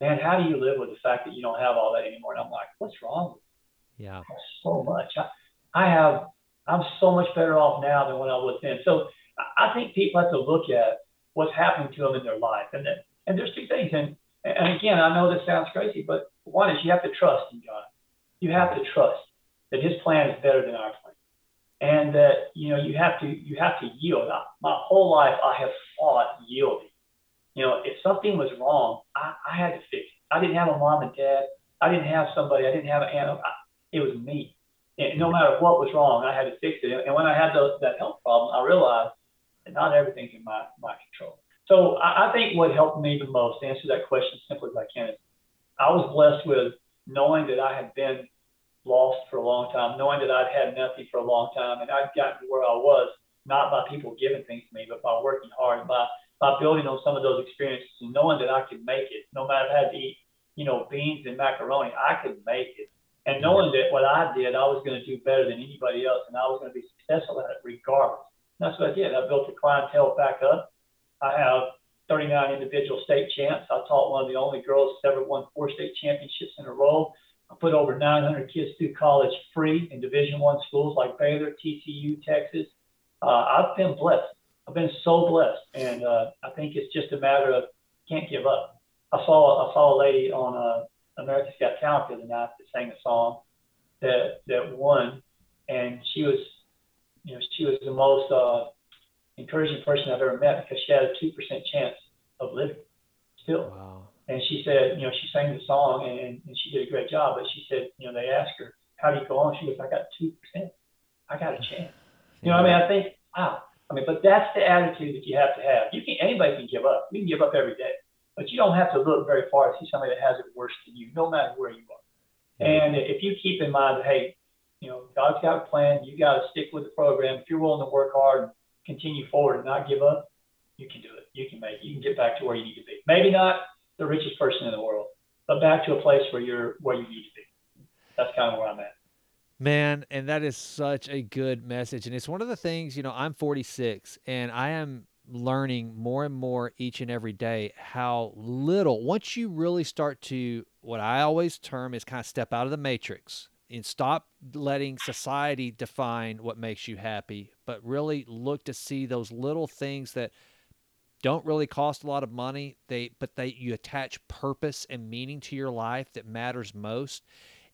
man, how do you live with the fact that you don't have all that anymore? And I'm like, what's wrong with Yeah. me? So much. I, I have, I'm so much better off now than when I was then. So I I think people have to look at what's happening to them in their life. And then, and there's two things. And, and again, I know this sounds crazy, but one is you have to trust in God. You have to trust that his plan is better than our plan. And that, you know, you have to, you have to yield. I, my whole life, I have fought yielding. You know, if something was wrong, I, I had to fix it. I didn't have a mom and dad. I didn't have somebody. I didn't have an aunt. I, it was me. And no matter what was wrong, I had to fix it. And when I had those, that health problem, I realized that not everything's in my, my control. So I, I think what helped me the most, to answer that question as simply as I can, is I was blessed with knowing that I had been lost for a long time, knowing that I'd had nothing for a long time, and I'd gotten to where I was, not by people giving things to me, but by working hard, by by building on some of those experiences and knowing that I could make it, no matter if I had to eat, you know, beans and macaroni, I could make it. And knowing that what I did, I was going to do better than anybody else, and I was going to be successful at it regardless. And that's what I did. I built the clientele back up. I have thirty-nine individual state champs. I taught one of the only girls to ever won four state championships in a row. I put over nine hundred kids through college free in Division One schools like Baylor, T C U, Texas. Uh, I've been blessed. I've been so blessed, and uh, I think it's just a matter of can't give up. I saw I saw a lady on uh, America's Got Talent the other night that sang a song that that won, and she was, you know, she was the most uh, encouraging person I've ever met because she had a two percent chance of living still. Wow. And she said, you know, she sang the song and, and she did a great job. But she said, you know, they asked her, how do you go on? She goes, I got two percent. I got a chance. You know what I mean? I think, wow. I mean, but that's the attitude that you have to have. You can, anybody can give up. You can give up every day. But you don't have to look very far to see somebody that has it worse than you, no matter where you are. And if you keep in mind that, hey, you know, God's got a plan. You got to stick with the program. If you're willing to work hard and continue forward and not give up, you can do it. You can make it. You can get back to where you need to be. Maybe not the richest person in the world, but back to a place where you're where you need to be. That's kind of where I'm at. Man, and that is such a good message. And it's one of the things, you know, I'm forty-six and I am learning more and more each and every day how little, once you really start to, what I always term is kind of step out of the matrix and stop letting society define what makes you happy, but really look to see those little things that don't really cost a lot of money. They, but they, you attach purpose and meaning to your life that matters most.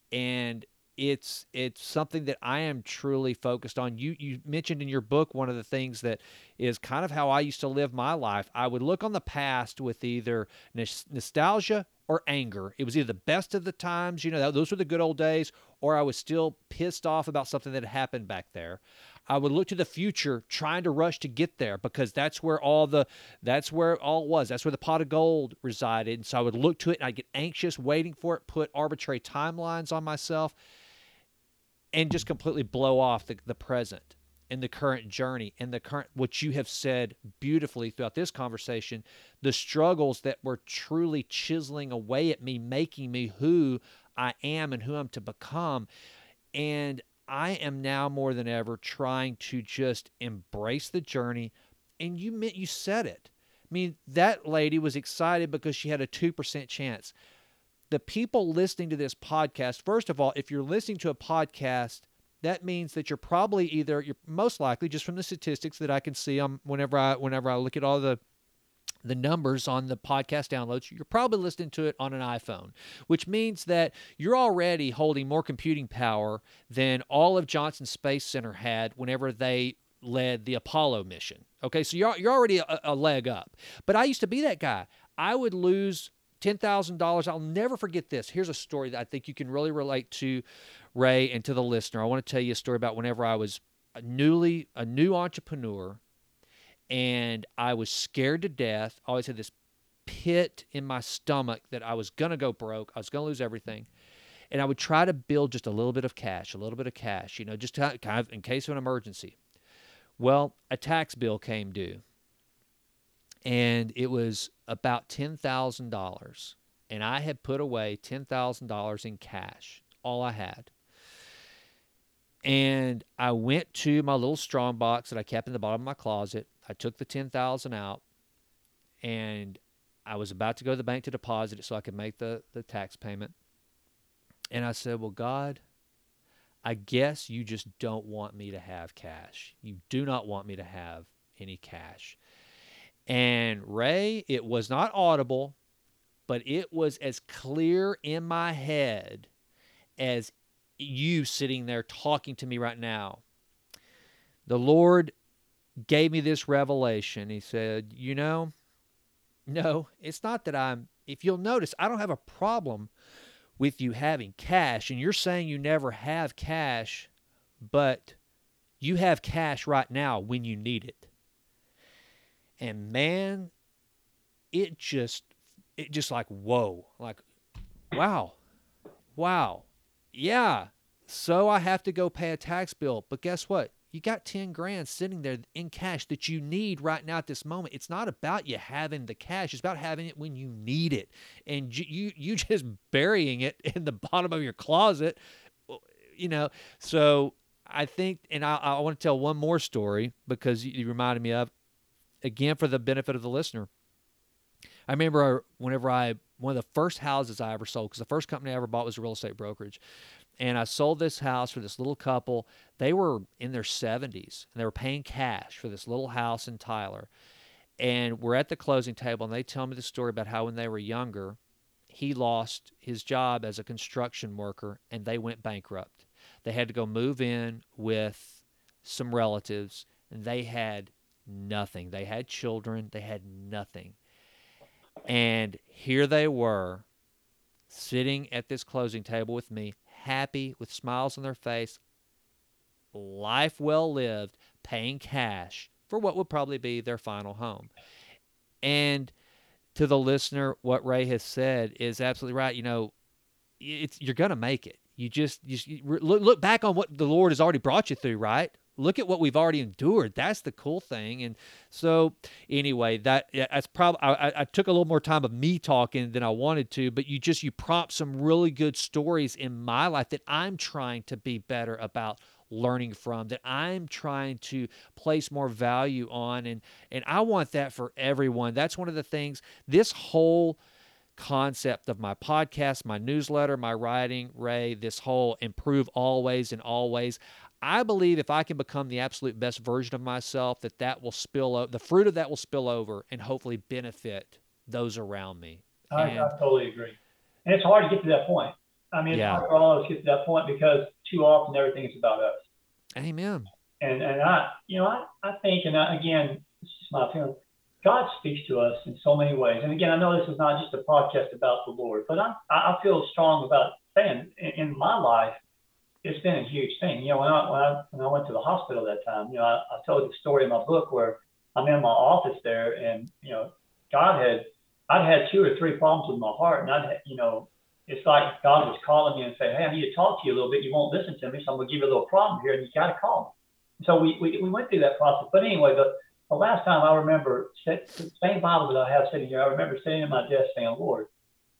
And it's it's something that I am truly focused on. You you mentioned in your book one of the things that is kind of how I used to live my life. I would look on the past with either nostalgia or anger. It was either the best of the times, you know, those were the good old days, or I was still pissed off about something that happened back there. I would look to the future trying to rush to get there because that's where all the that's where it all was. That's where the pot of gold resided. And so I would look to it and I'd get anxious waiting for it, put arbitrary timelines on myself, and just completely blow off the, the present and the current journey and the current, what you have said beautifully throughout this conversation, the struggles that were truly chiseling away at me, making me who I am and who I'm to become. And I am now more than ever trying to just embrace the journey. And you meant, you said it. I mean, that lady was excited because she had a two percent chance. The people listening to this podcast, first of all, if you're listening to a podcast, that means that you're probably either, you're most likely, just from the statistics that I can see on whenever I whenever I look at all the the numbers on the podcast downloads, you're probably listening to it on an iPhone, which means that you're already holding more computing power than all of Johnson Space Center had whenever they led the Apollo mission. Okay, so you're, you're already a, a leg up. But I used to be that guy. I would lose ten thousand dollars. I'll never forget this. Here's a story that I think you can really relate to, Ray, and to the listener. I want to tell you a story about whenever I was a newly a new entrepreneur, and I was scared to death. I always had this pit in my stomach that I was going to go broke. I was going to lose everything. And I would try to build just a little bit of cash, a little bit of cash, you know, just to, kind of in case of an emergency. Well, a tax bill came due, and it was about ten thousand dollars. And I had put away ten thousand dollars in cash, all I had. And I went to my little strong box that I kept in the bottom of my closet. I took the ten thousand dollars out, and I was about to go to the bank to deposit it so I could make the, the tax payment. And I said, well, God, I guess you just don't want me to have cash. You do not want me to have any cash. And Ray, it was not audible, but it was as clear in my head as you sitting there talking to me right now. The Lord gave me this revelation. He said, you know, no, it's not that I'm, if you'll notice, I don't have a problem with you having cash. And you're saying you never have cash, but you have cash right now when you need it. And man, it just, it just like, whoa, like, wow, wow. Yeah. So I have to go pay a tax bill. But guess what? You got ten grand sitting there in cash that you need right now at this moment. It's not about you having the cash. It's about having it when you need it. And you, you, you just burying it in the bottom of your closet, you know. So I think, and I, I want to tell one more story because you, you reminded me of, again, for the benefit of the listener. I remember whenever I, one of the first houses I ever sold, because the first company I ever bought was a real estate brokerage. And I sold this house for this little couple. They were in their seventies, and they were paying cash for this little house in Tyler. And we're at the closing table, and they tell me the story about how when they were younger, he lost his job as a construction worker, and they went bankrupt. They had to go move in with some relatives, and they had nothing. They had children. They had nothing. And here they were, sitting at this closing table with me, happy, with smiles on their face, life well lived, paying cash for what would probably be their final home. And to the listener, what Ray has said is absolutely right. You know, it's you're going to make it. You just, you, you look, look back on what the Lord has already brought you through, right? Look at what we've already endured. That's the cool thing. And so anyway, that that's probably, I, I took a little more time of me talking than I wanted to, but you just, you prompt some really good stories in my life that I'm trying to be better about learning from, that I'm trying to place more value on. And, and I want that for everyone. That's one of the things, this whole concept of my podcast, my newsletter, my writing, Ray, this whole improve always and always. I believe if I can become the absolute best version of myself, that that will spill over, the fruit of that will spill over and hopefully benefit those around me. I, And, I totally agree. And it's hard to get to that point. I mean, it's yeah. hard for all of us to get to that point because too often everything is about us. Amen. And and I, you know, I, I think, and I, again, this is my opinion, God speaks to us in so many ways. And again, I know this is not just a podcast about the Lord, but I, I feel strong about saying in, in my life, it's been a huge thing. You know, when I, when I, when I went to the hospital that time, you know, I, I told the story in my book where I'm in my office there and, you know, God had, I'd had two or three problems with my heart. And I'd, had, you know, it's like God was calling me and saying, hey, I need to talk to you a little bit. You won't listen to me. So I'm going to give you a little problem here and you got to call me. So we, we, we went through that process. But anyway, the, the last time I remember, the same Bible that I have sitting here, I remember sitting at my desk saying, Lord,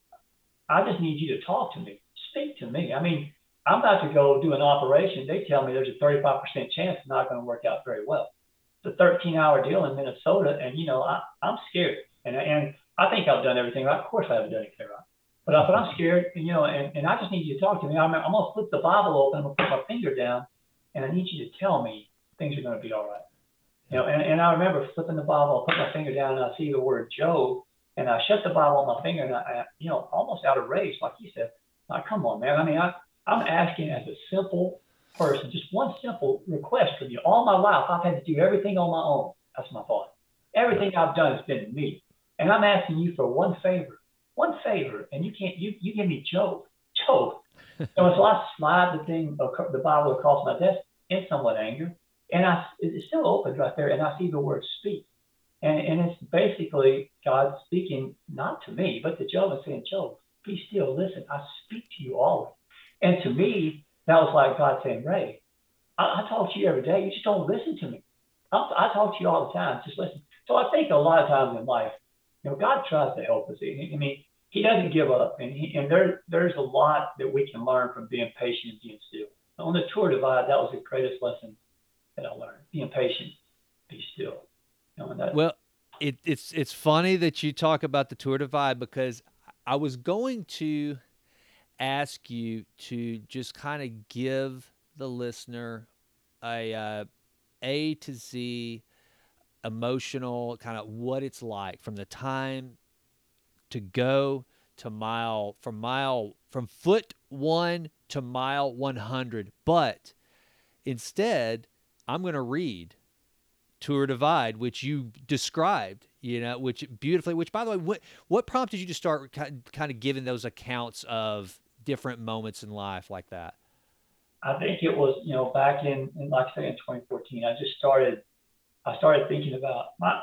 I just need you to talk to me. Speak to me. I mean, I'm about to go do an operation. They tell me there's a thirty-five percent chance it's not going to work out very well. It's a thirteen hour deal in Minnesota. And, you know, I, I'm scared. And, and I think I've done everything right. Of course I haven't done anything right. But, I, but I'm scared, and, you know, and, and I just need you to talk to me. I'm, I'm going to flip the Bible open. I'm going to put my finger down, and I need you to tell me things are going to be all right. You know, and, and I remember flipping the Bible, I put my finger down, and I see the word Job, and I shut the Bible on my finger, and I, I you know, almost out of rage, like you said, like, come on, man. I mean, I, I'm asking as a simple person, just one simple request from you. All my life, I've had to do everything on my own. That's my thought. Everything I've done has been me. And I'm asking you for one favor, one favor, and you can't, you, you give me Job, Job. So, so I slide the thing, the Bible across my desk in somewhat anger, and I, it's still open right there, and I see the word speak. And, and it's basically God speaking, not to me, but to Job and saying, Job, be still, listen, I speak to you always. And to me, that was like God saying, Ray, I, I talk to you every day. You just don't listen to me. I, I talk to you all the time. Just listen. So I think a lot of times in life, you know, God tries to help us. I mean, he doesn't give up. And, he, and there, there's a lot that we can learn from being patient and being still. On the Tour Divide, that was the greatest lesson that I learned. Being patient, be still. You know, and that, well, it, it's it's funny that you talk about the Tour Divide, because I was going to ask you to just kind of give the listener a uh, A to Z emotional kind of what it's like from the time to go to mile from mile from foot one to mile one hundred. But instead, I'm going to read Tour Divide, which you described, you know, which beautifully, which by the way, what, what prompted you to start kind of giving those accounts of different moments in life like that? I think it was, you know, back in, in like I say, in twenty fourteen, I just started, I started thinking about my,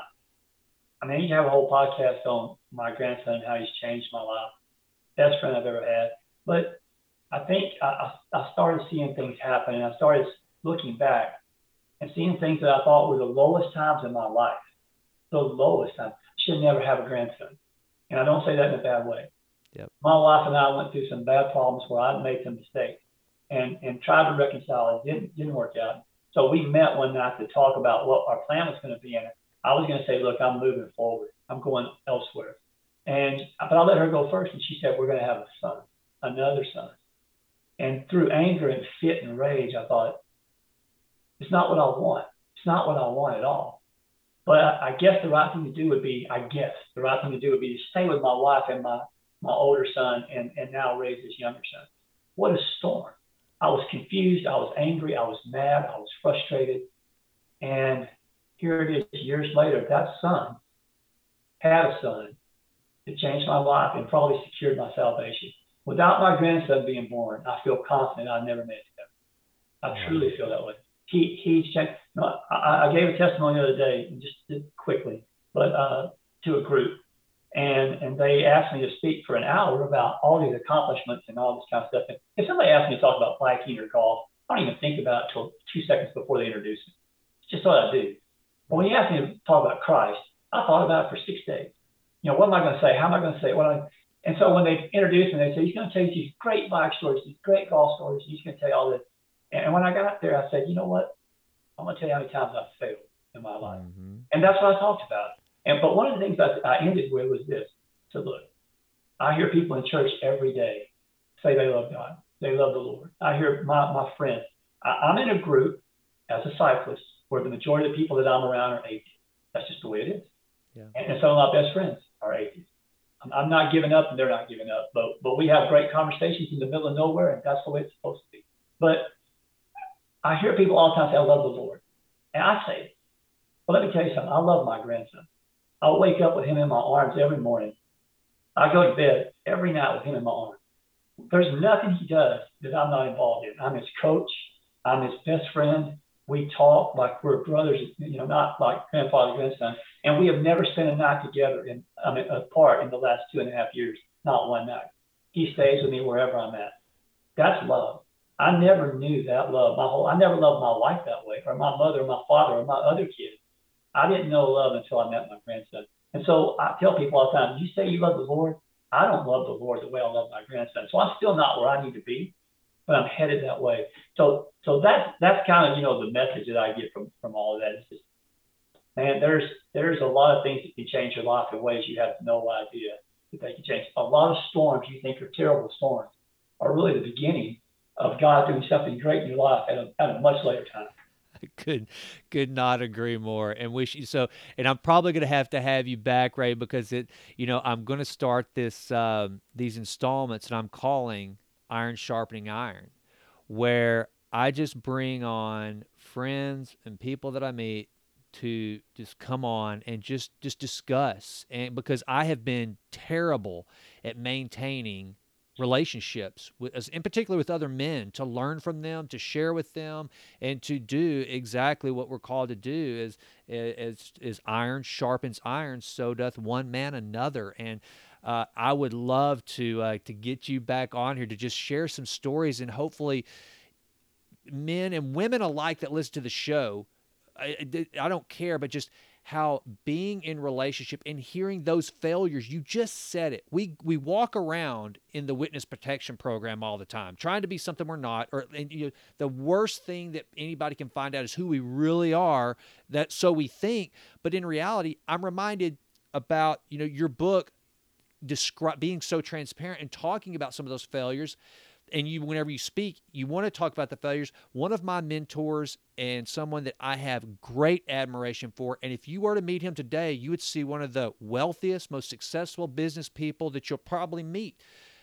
I mean, you can have a whole podcast on my grandson, how he's changed my life. Best friend I've ever had. But I think I, I started seeing things happen, and I started looking back and seeing things that I thought were the lowest times in my life. The lowest time. I should never have a grandson. And I don't say that in a bad way. Yep. My wife and I went through some bad problems where I made some mistakes and, and tried to reconcile it. Didn't, didn't work out. So we met one night to talk about what our plan was going to be. And I was going to say, look, I'm moving forward. I'm going elsewhere. And, but I let her go first. And she said, we're going to have a son, another son. And through anger and fit and rage, I thought, it's not what I want. It's not what I want at all. But I, I guess the right thing to do would be, I guess the right thing to do would be to stay with my wife and my, my older son and, and now raise this younger son. What a storm. I was confused. I was angry. I was mad. I was frustrated. And here it is years later, that son had a son that changed my life and probably secured my salvation. Without my grandson being born, I feel confident I'd never made it. I truly feel that way. He he's changed. No, I, I gave a testimony the other day, just quickly, but uh, to a group, and and they asked me to speak for an hour about all these accomplishments and all this kind of stuff. And if somebody asked me to talk about biking or golf, I don't even think about it till two seconds before they introduce me. It's just what I do. But when you asked me to talk about Christ, I thought about it for six days. You know, what am I going to say? How am I going to say it? What am I, and so when they introduced me, they said, he's going to tell you these great bike stories, these great golf stories. He's going to tell you all this. And when I got there, I said, you know what? I'm going to tell you how many times I've failed in my life. Mm-hmm. And that's what I talked about. And but one of the things I, I ended with was this. So look, I hear people in church every day say they love God. They love the Lord. I hear my, my friends. I, I'm in a group as a cyclist where the majority of the people that I'm around are atheists. That's just the way it is. Yeah. And, and some of my best friends are atheists. I'm, I'm not giving up and they're not giving up. But, but we have great conversations in the middle of nowhere, and that's the way it's supposed to be. But I hear people all the time say, I love the Lord. And I say, well, let me tell you something. I love my grandson. I'll wake up with him in my arms every morning. I go to bed every night with him in my arms. There's nothing he does that I'm not involved in. I'm his coach. I'm his best friend. We talk like we're brothers, you know, not like grandfather, grandson. And we have never spent a night together in, I mean, apart in the last two and a half years. Not one night. He stays with me wherever I'm at. That's love. I never knew that love. My whole, I never loved my wife that way, or my mother, or my father, or my other kids. I didn't know love until I met my grandson. And so I tell people all the time, you say you love the Lord. I don't love the Lord the way I love my grandson. So I'm still not where I need to be, but I'm headed that way. So, so that's, that's kind of, you know, the message that I get from, from all of that. It's just, man, there's, there's a lot of things that can change your life in ways you have no idea that they can change. A lot of storms you think are terrible storms are really the beginning of God doing something great in your life at a, at a much later time. I could could not agree more. And wish you so. And I'm probably going to have to have you back, Ray, because it, you know, I'm going to start this um, these installments, and I'm calling Iron Sharpening Iron, where I just bring on friends and people that I meet to just come on and just just discuss. And because I have been terrible at maintaining relationships, with, in particular with other men, to learn from them, to share with them, and to do exactly what we're called to do. As as, as iron sharpens iron, so doth one man another. And uh, I would love to uh, to get you back on here to just share some stories, and hopefully men and women alike that listen to the show, I, I don't care, but just how being in relationship and hearing those failures, you just said it. We we walk around in the witness protection program all the time, trying to be something we're not, or and, you know, the worst thing that anybody can find out is who we really are. That so we think, but in reality, I'm reminded about, you know, your book describe being so transparent and talking about some of those failures. And you, whenever you speak, you want to talk about the failures. One of my mentors and someone that I have great admiration for, and if you were to meet him today, you would see one of the wealthiest, most successful business people that you'll probably meet.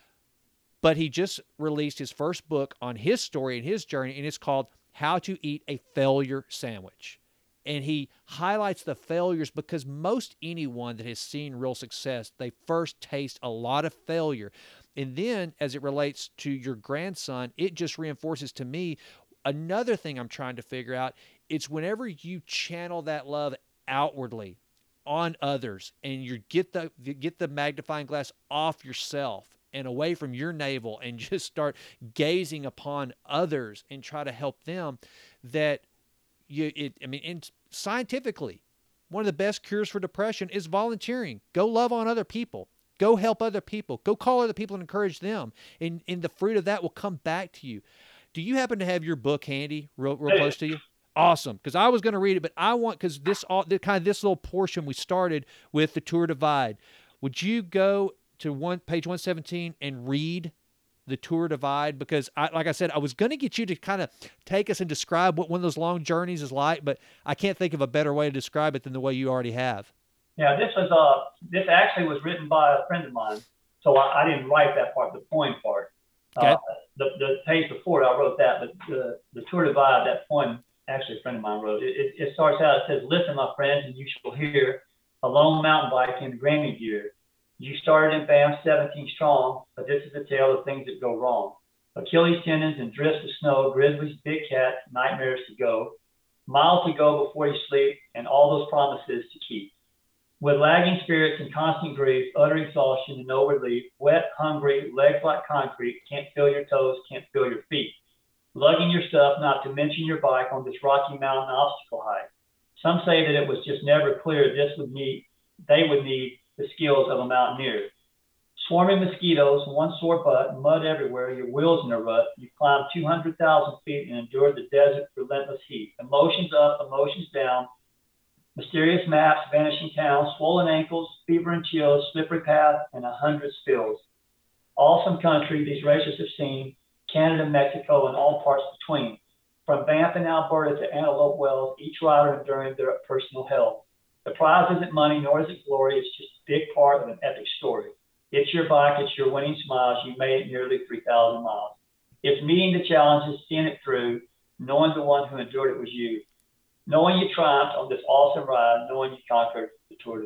But he just released his first book on his story and his journey, and it's called How to Eat a Failure Sandwich. And he highlights the failures because most anyone that has seen real success, they first taste a lot of failure. And then as it relates to your grandson, it just reinforces to me another thing I'm trying to figure out. It's whenever you channel that love outwardly on others and you get the get the magnifying glass off yourself and away from your navel and just start gazing upon others and try to help them, that You, it, I mean, and scientifically, one of the best cures for depression is volunteering. Go love on other people. Go help other people. Go call other people and encourage them. And, and the fruit of that will come back to you. Do you happen to have your book handy, real, real close to you? Awesome, because I was going to read it, but I want, because this all the kind of this little portion we started with the Tour Divide. Would you go to one page one seventeen and read the Tour Divide? Because I, like I said, I was going to get you to kind of take us and describe what one of those long journeys is like, but I can't think of a better way to describe it than the way you already have. Yeah, this was uh this actually was written by a friend of mine, so I, I didn't write that part, the poem part. Okay. Uh, the the page before it, I wrote that, but the the Tour Divide, that poem, actually a friend of mine wrote it. It, it starts out, it says, "Listen, my friends, and you shall hear a lone mountain bike in Granny gear. You started in Banff seventeen strong, but this is a tale of things that go wrong. Achilles tendons and drifts of snow, grizzlies, big cats, nightmares to go, miles to go before you sleep, and all those promises to keep. With lagging spirits and constant grief, utter exhaustion and no relief, wet, hungry, legs like concrete, can't feel your toes, can't feel your feet. Lugging your stuff, not to mention your bike, on this Rocky Mountain obstacle hike. Some say that it was just never clear this would need, they would need the skills of a mountaineer. Swarming mosquitoes, one sore butt, mud everywhere, your wheels in a rut. You climbed two hundred thousand feet and endured the desert's relentless heat. Emotions up, emotions down, mysterious maps, vanishing towns, swollen ankles, fever and chills, slippery path, and a hundred spills. Awesome country these racers have seen, Canada, Mexico, and all parts between. From Banff and Alberta to Antelope Wells, each rider enduring their personal hell. The prize isn't money, nor is it glory. It's just a big part of an epic story. It's your bike, it's your winning smiles. You made it nearly three thousand miles. It's meeting the challenges, seeing it through, knowing the one who endured it was you. Knowing you triumphed on this awesome ride, knowing you conquered the Tour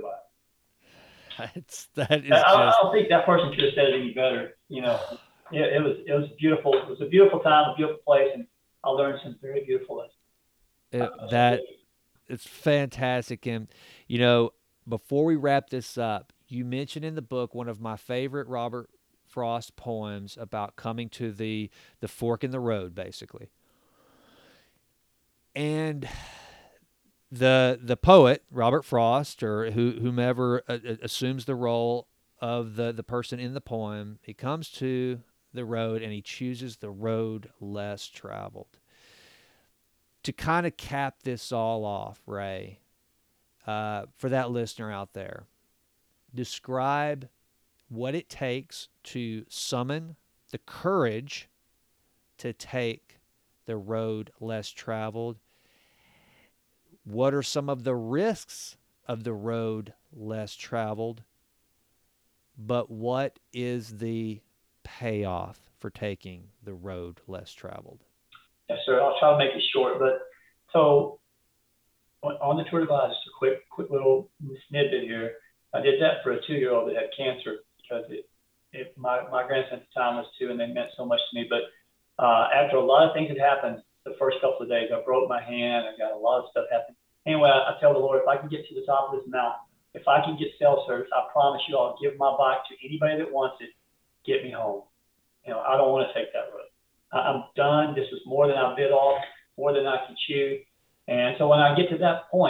Divide." That's, that is I, just... I don't think that person could have said it any better. You know, it, it was it was beautiful. It was a beautiful time, a beautiful place, and I learned some very beautiful lessons. It, that it's fantastic. And you know, before we wrap this up, you mentioned in the book one of my favorite Robert Frost poems about coming to the the fork in the road, basically. And the the poet Robert Frost, or who, whomever uh, assumes the role of the the person in the poem, he comes to the road and he chooses the road less traveled. To kind of cap this all off, Ray, uh, for that listener out there, describe what it takes to summon the courage to take the road less traveled. What are some of the risks of the road less traveled? But what is the payoff for taking the road less traveled? Yes, sir. I'll try to make it short. But so on, on the Tour Divide, just a quick, quick little snippet here. I did that for a two-year-old that had cancer because it, it my, my grandson at the time was two, and they meant so much to me. But uh, after a lot of things had happened the first couple of days, I broke my hand. I got a lot of stuff happening. Anyway, I, I tell the Lord, if I can get to the top of this mountain, if I can get cell service, I promise you I'll give my bike to anybody that wants it. Get me home. You know, I don't want to take that road. I, I'm done. This is more than I bit off, more than I can chew. And so when I get to that point,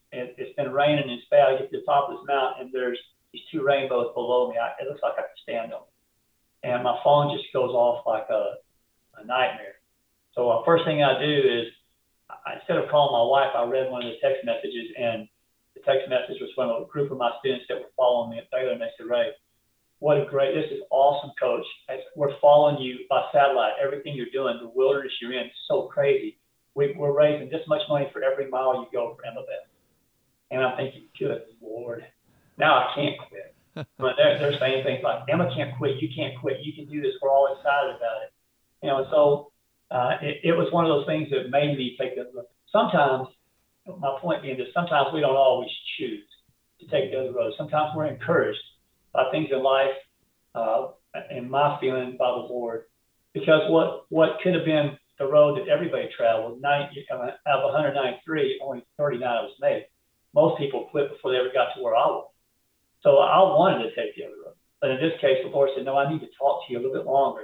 and it's been raining and it's bad. I get to the top of this mountain and there's these two rainbows below me. I, it looks like I could stand them. And my phone just goes off like a, a nightmare. So uh, first thing I do is, I, instead of calling my wife, I read one of the text messages, and the text message was from a group of my students that were following me at Baylor, and they said, Ray, what a great, this is awesome, coach. We're following you by satellite. Everything you're doing, the wilderness you're in, is so crazy. We, we're raising this much money for every mile you go for M L S. And I'm thinking, good Lord, now I can't quit. But they're, they're saying things like, Emma can't quit, you can't quit, you can do this, we're all excited about it. You know, so uh, it, it was one of those things that made me take a look. Sometimes, my point being that sometimes we don't always choose to take the other road. Sometimes we're encouraged by things in life, uh, in my feeling, by the Lord. Because what, what could have been the road that everybody traveled, ninety, out of one hundred ninety-three, only thirty-nine was made. Most people quit before they ever got to where I was. So I wanted to take the other road. But in this case, the Lord said, no, I need to talk to you a little bit longer.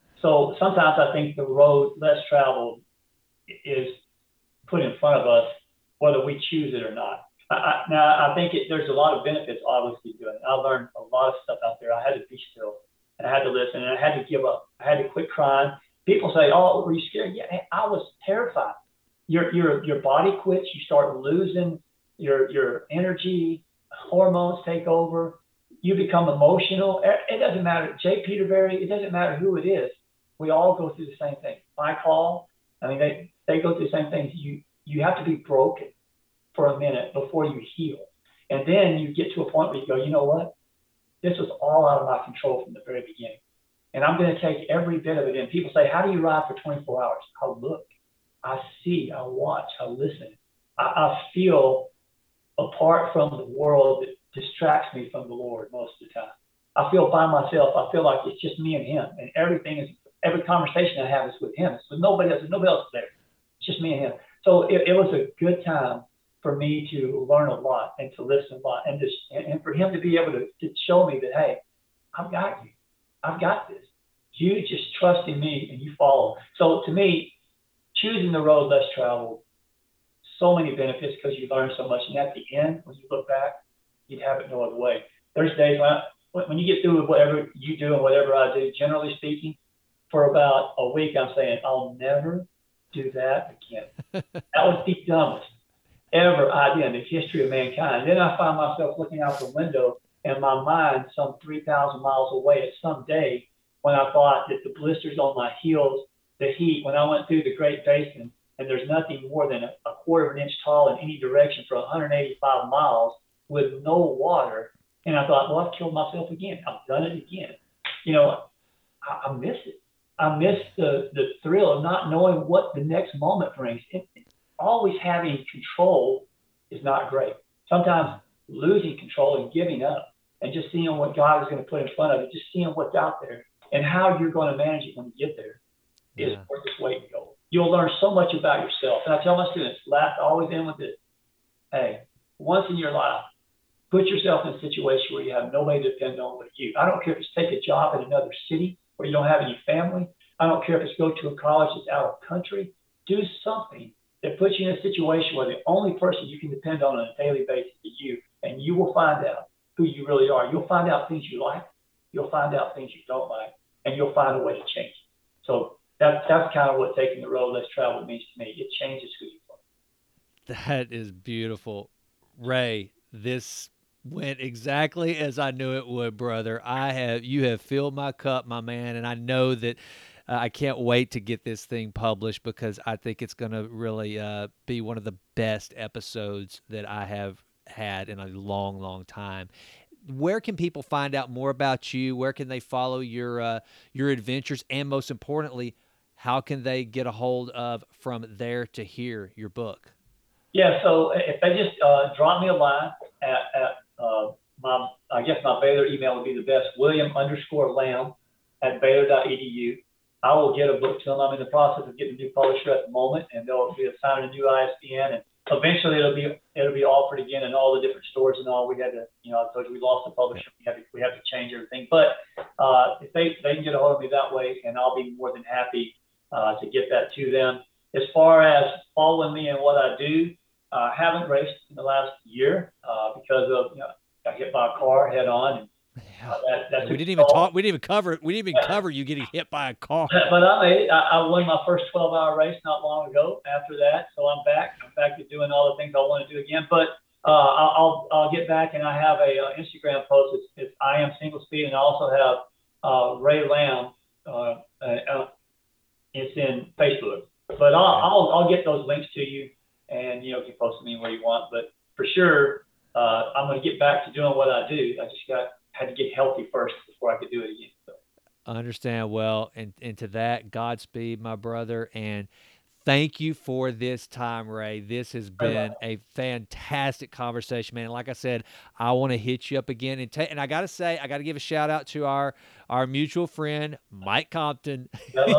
So sometimes I think the road less traveled is put in front of us, whether we choose it or not. I, I, now, I think it, there's a lot of benefits, obviously, doing it. I learned a lot of stuff out there. I had to be still, and I had to listen, and I had to give up. I had to quit crying. People say, oh, were you scared? Yeah, I was terrified. Your, your, your body quits. You start losing your, your energy. Hormones take over. You become emotional. It doesn't matter. Jay Peterberry, it doesn't matter who it is. We all go through the same thing. My call, I mean, they, they go through the same things. You, you have to be broken for a minute before you heal. And then you get to a point where you go, you know what? This was all out of my control from the very beginning. And I'm going to take every bit of it in. People say, how do you ride for twenty-four hours? I look, I see, I watch, I listen. I, I feel apart from the world that distracts me from the Lord most of the time. I feel by myself. I feel like it's just me and him. And everything is, every conversation I have is with him. It's with nobody else. Nobody else is there. It's just me and him. So it, it was a good time for me to learn a lot and to listen a lot, and just, and, and for him to be able to, to show me that, hey, I've got you. I've got this. You just trust in me and you follow. So to me, choosing the road less traveled, so many benefits because you learn so much. And at the end, when you look back, you'd have it no other way. There's days when, I, when you get through with whatever you do and whatever I do, generally speaking, for about a week, I'm saying, I'll never do that again. That was the dumbest ever idea in the history of mankind. Then I find myself looking out the window and my mind some three thousand miles away at some day when I thought that the blisters on my heels, the heat, when I went through the Great Basin, and there's nothing more than a, a quarter of an inch tall in any direction for one hundred eighty-five miles with no water. And I thought, well, I've killed myself again. I've done it again. You know, I, I miss it. I miss the, the thrill of not knowing what the next moment brings. It, it, always having control is not great. Sometimes losing control and giving up and just seeing what God is going to put in front of you, just seeing what's out there and how you're going to manage it when you get there is Yeah. worth its weight in gold. You'll learn so much about yourself. And I tell my students, last, always end with this. Hey, once in your life, put yourself in a situation where you have nobody to depend on but you. I don't care if it's take a job in another city where you don't have any family. I don't care if it's go to a college that's out of country. Do something that puts you in a situation where the only person you can depend on on a daily basis is you, and you will find out who you really are. You'll find out things you like. You'll find out things you don't like, and you'll find a way to change it. So that's, that's kind of what taking the road less traveled means to me. It changes who you are. That is beautiful. Ray, this went exactly as I knew it would, brother. I have you have filled my cup, my man, and I know that uh, I can't wait to get this thing published because I think it's going to really uh, be one of the best episodes that I have had in a long, long time. Where can people find out more about you? Where can they follow your uh, your adventures? And most importantly, how can they get a hold of From There to Here, your book? Yeah, so if they just uh, drop me a line at, at uh, my, I guess my Baylor email would be the best, William underscore Lamb at Baylor dot edu. I will get a book to them. I'm in the process of getting a new publisher at the moment, and they'll be assigning a new I S B N, and eventually it'll be it'll be offered again in all the different stores and all. We had to, you know, I told you we lost the publisher. We had to, we have to change everything. But uh, if they, they can get a hold of me that way, and I'll be more than happy uh, to get that to them. As far as following me and what I do, I haven't raced in the last year uh, because of, you know, got hit by a car head on. And, Yeah. uh, that, that's we didn't even talk. We didn't even cover. We didn't even cover you getting hit by a car. But I made it. I, I won my first twelve hour race not long ago after that. So I'm back. I'm back to doing all the things I want to do again. But uh, I'll, I'll, I'll get back, and I have a uh, Instagram post. It's, it's I am single speed, and I also have uh, Ray Lamb. Uh, uh, it's in Facebook. But I'll, I'll, I'll get those links to you, and, you know, you can post them anywhere you want. But for sure, uh, I'm going to get back to doing what I do. I just got had to get healthy first before I could do it again. So. I understand well, and, and to that, Godspeed, my brother, and thank you for this time, Ray. This has been a fantastic conversation, man. Like I said, I want to hit you up again, and ta- and I got to say, I got to give a shout out to our our mutual friend, Mike Compton.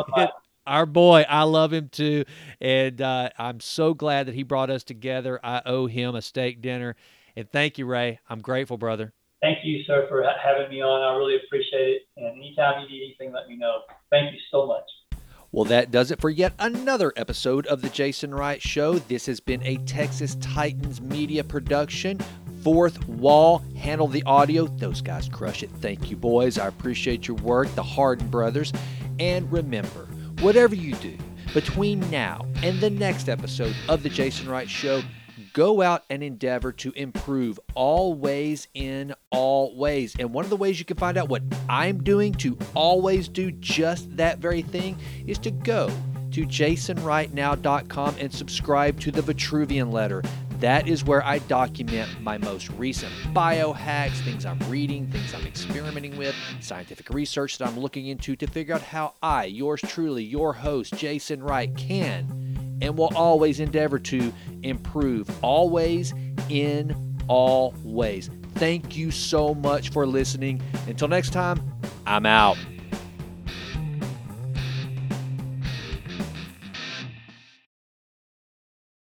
Our boy, I love him too, and uh, I'm so glad that he brought us together. I owe him a steak dinner, and thank you, Ray. I'm grateful, brother. Thank you, sir, for ha- having me on. I really appreciate it, and anytime you need anything, let me know. Thank you so much. Well, that does it for yet another episode of the Jason Wright Show. This has been a Texas Titans media production. Fourth Wall handled the audio. Those guys crush it. Thank you, boys. I appreciate your work, the Harden brothers. And remember, whatever you do between now and the next episode of the Jason Wright Show, go out and endeavor to improve always in all ways. And one of the ways you can find out what I'm doing to always do just that very thing is to go to jason right now dot com and subscribe to the Vitruvian Letter. That is where I document my most recent biohacks, things I'm reading, things I'm experimenting with, scientific research that I'm looking into to figure out how I, yours truly, your host, Jason Wright, can and will always endeavor to improve, always in all ways. Thank you so much for listening. Until next time, I'm out.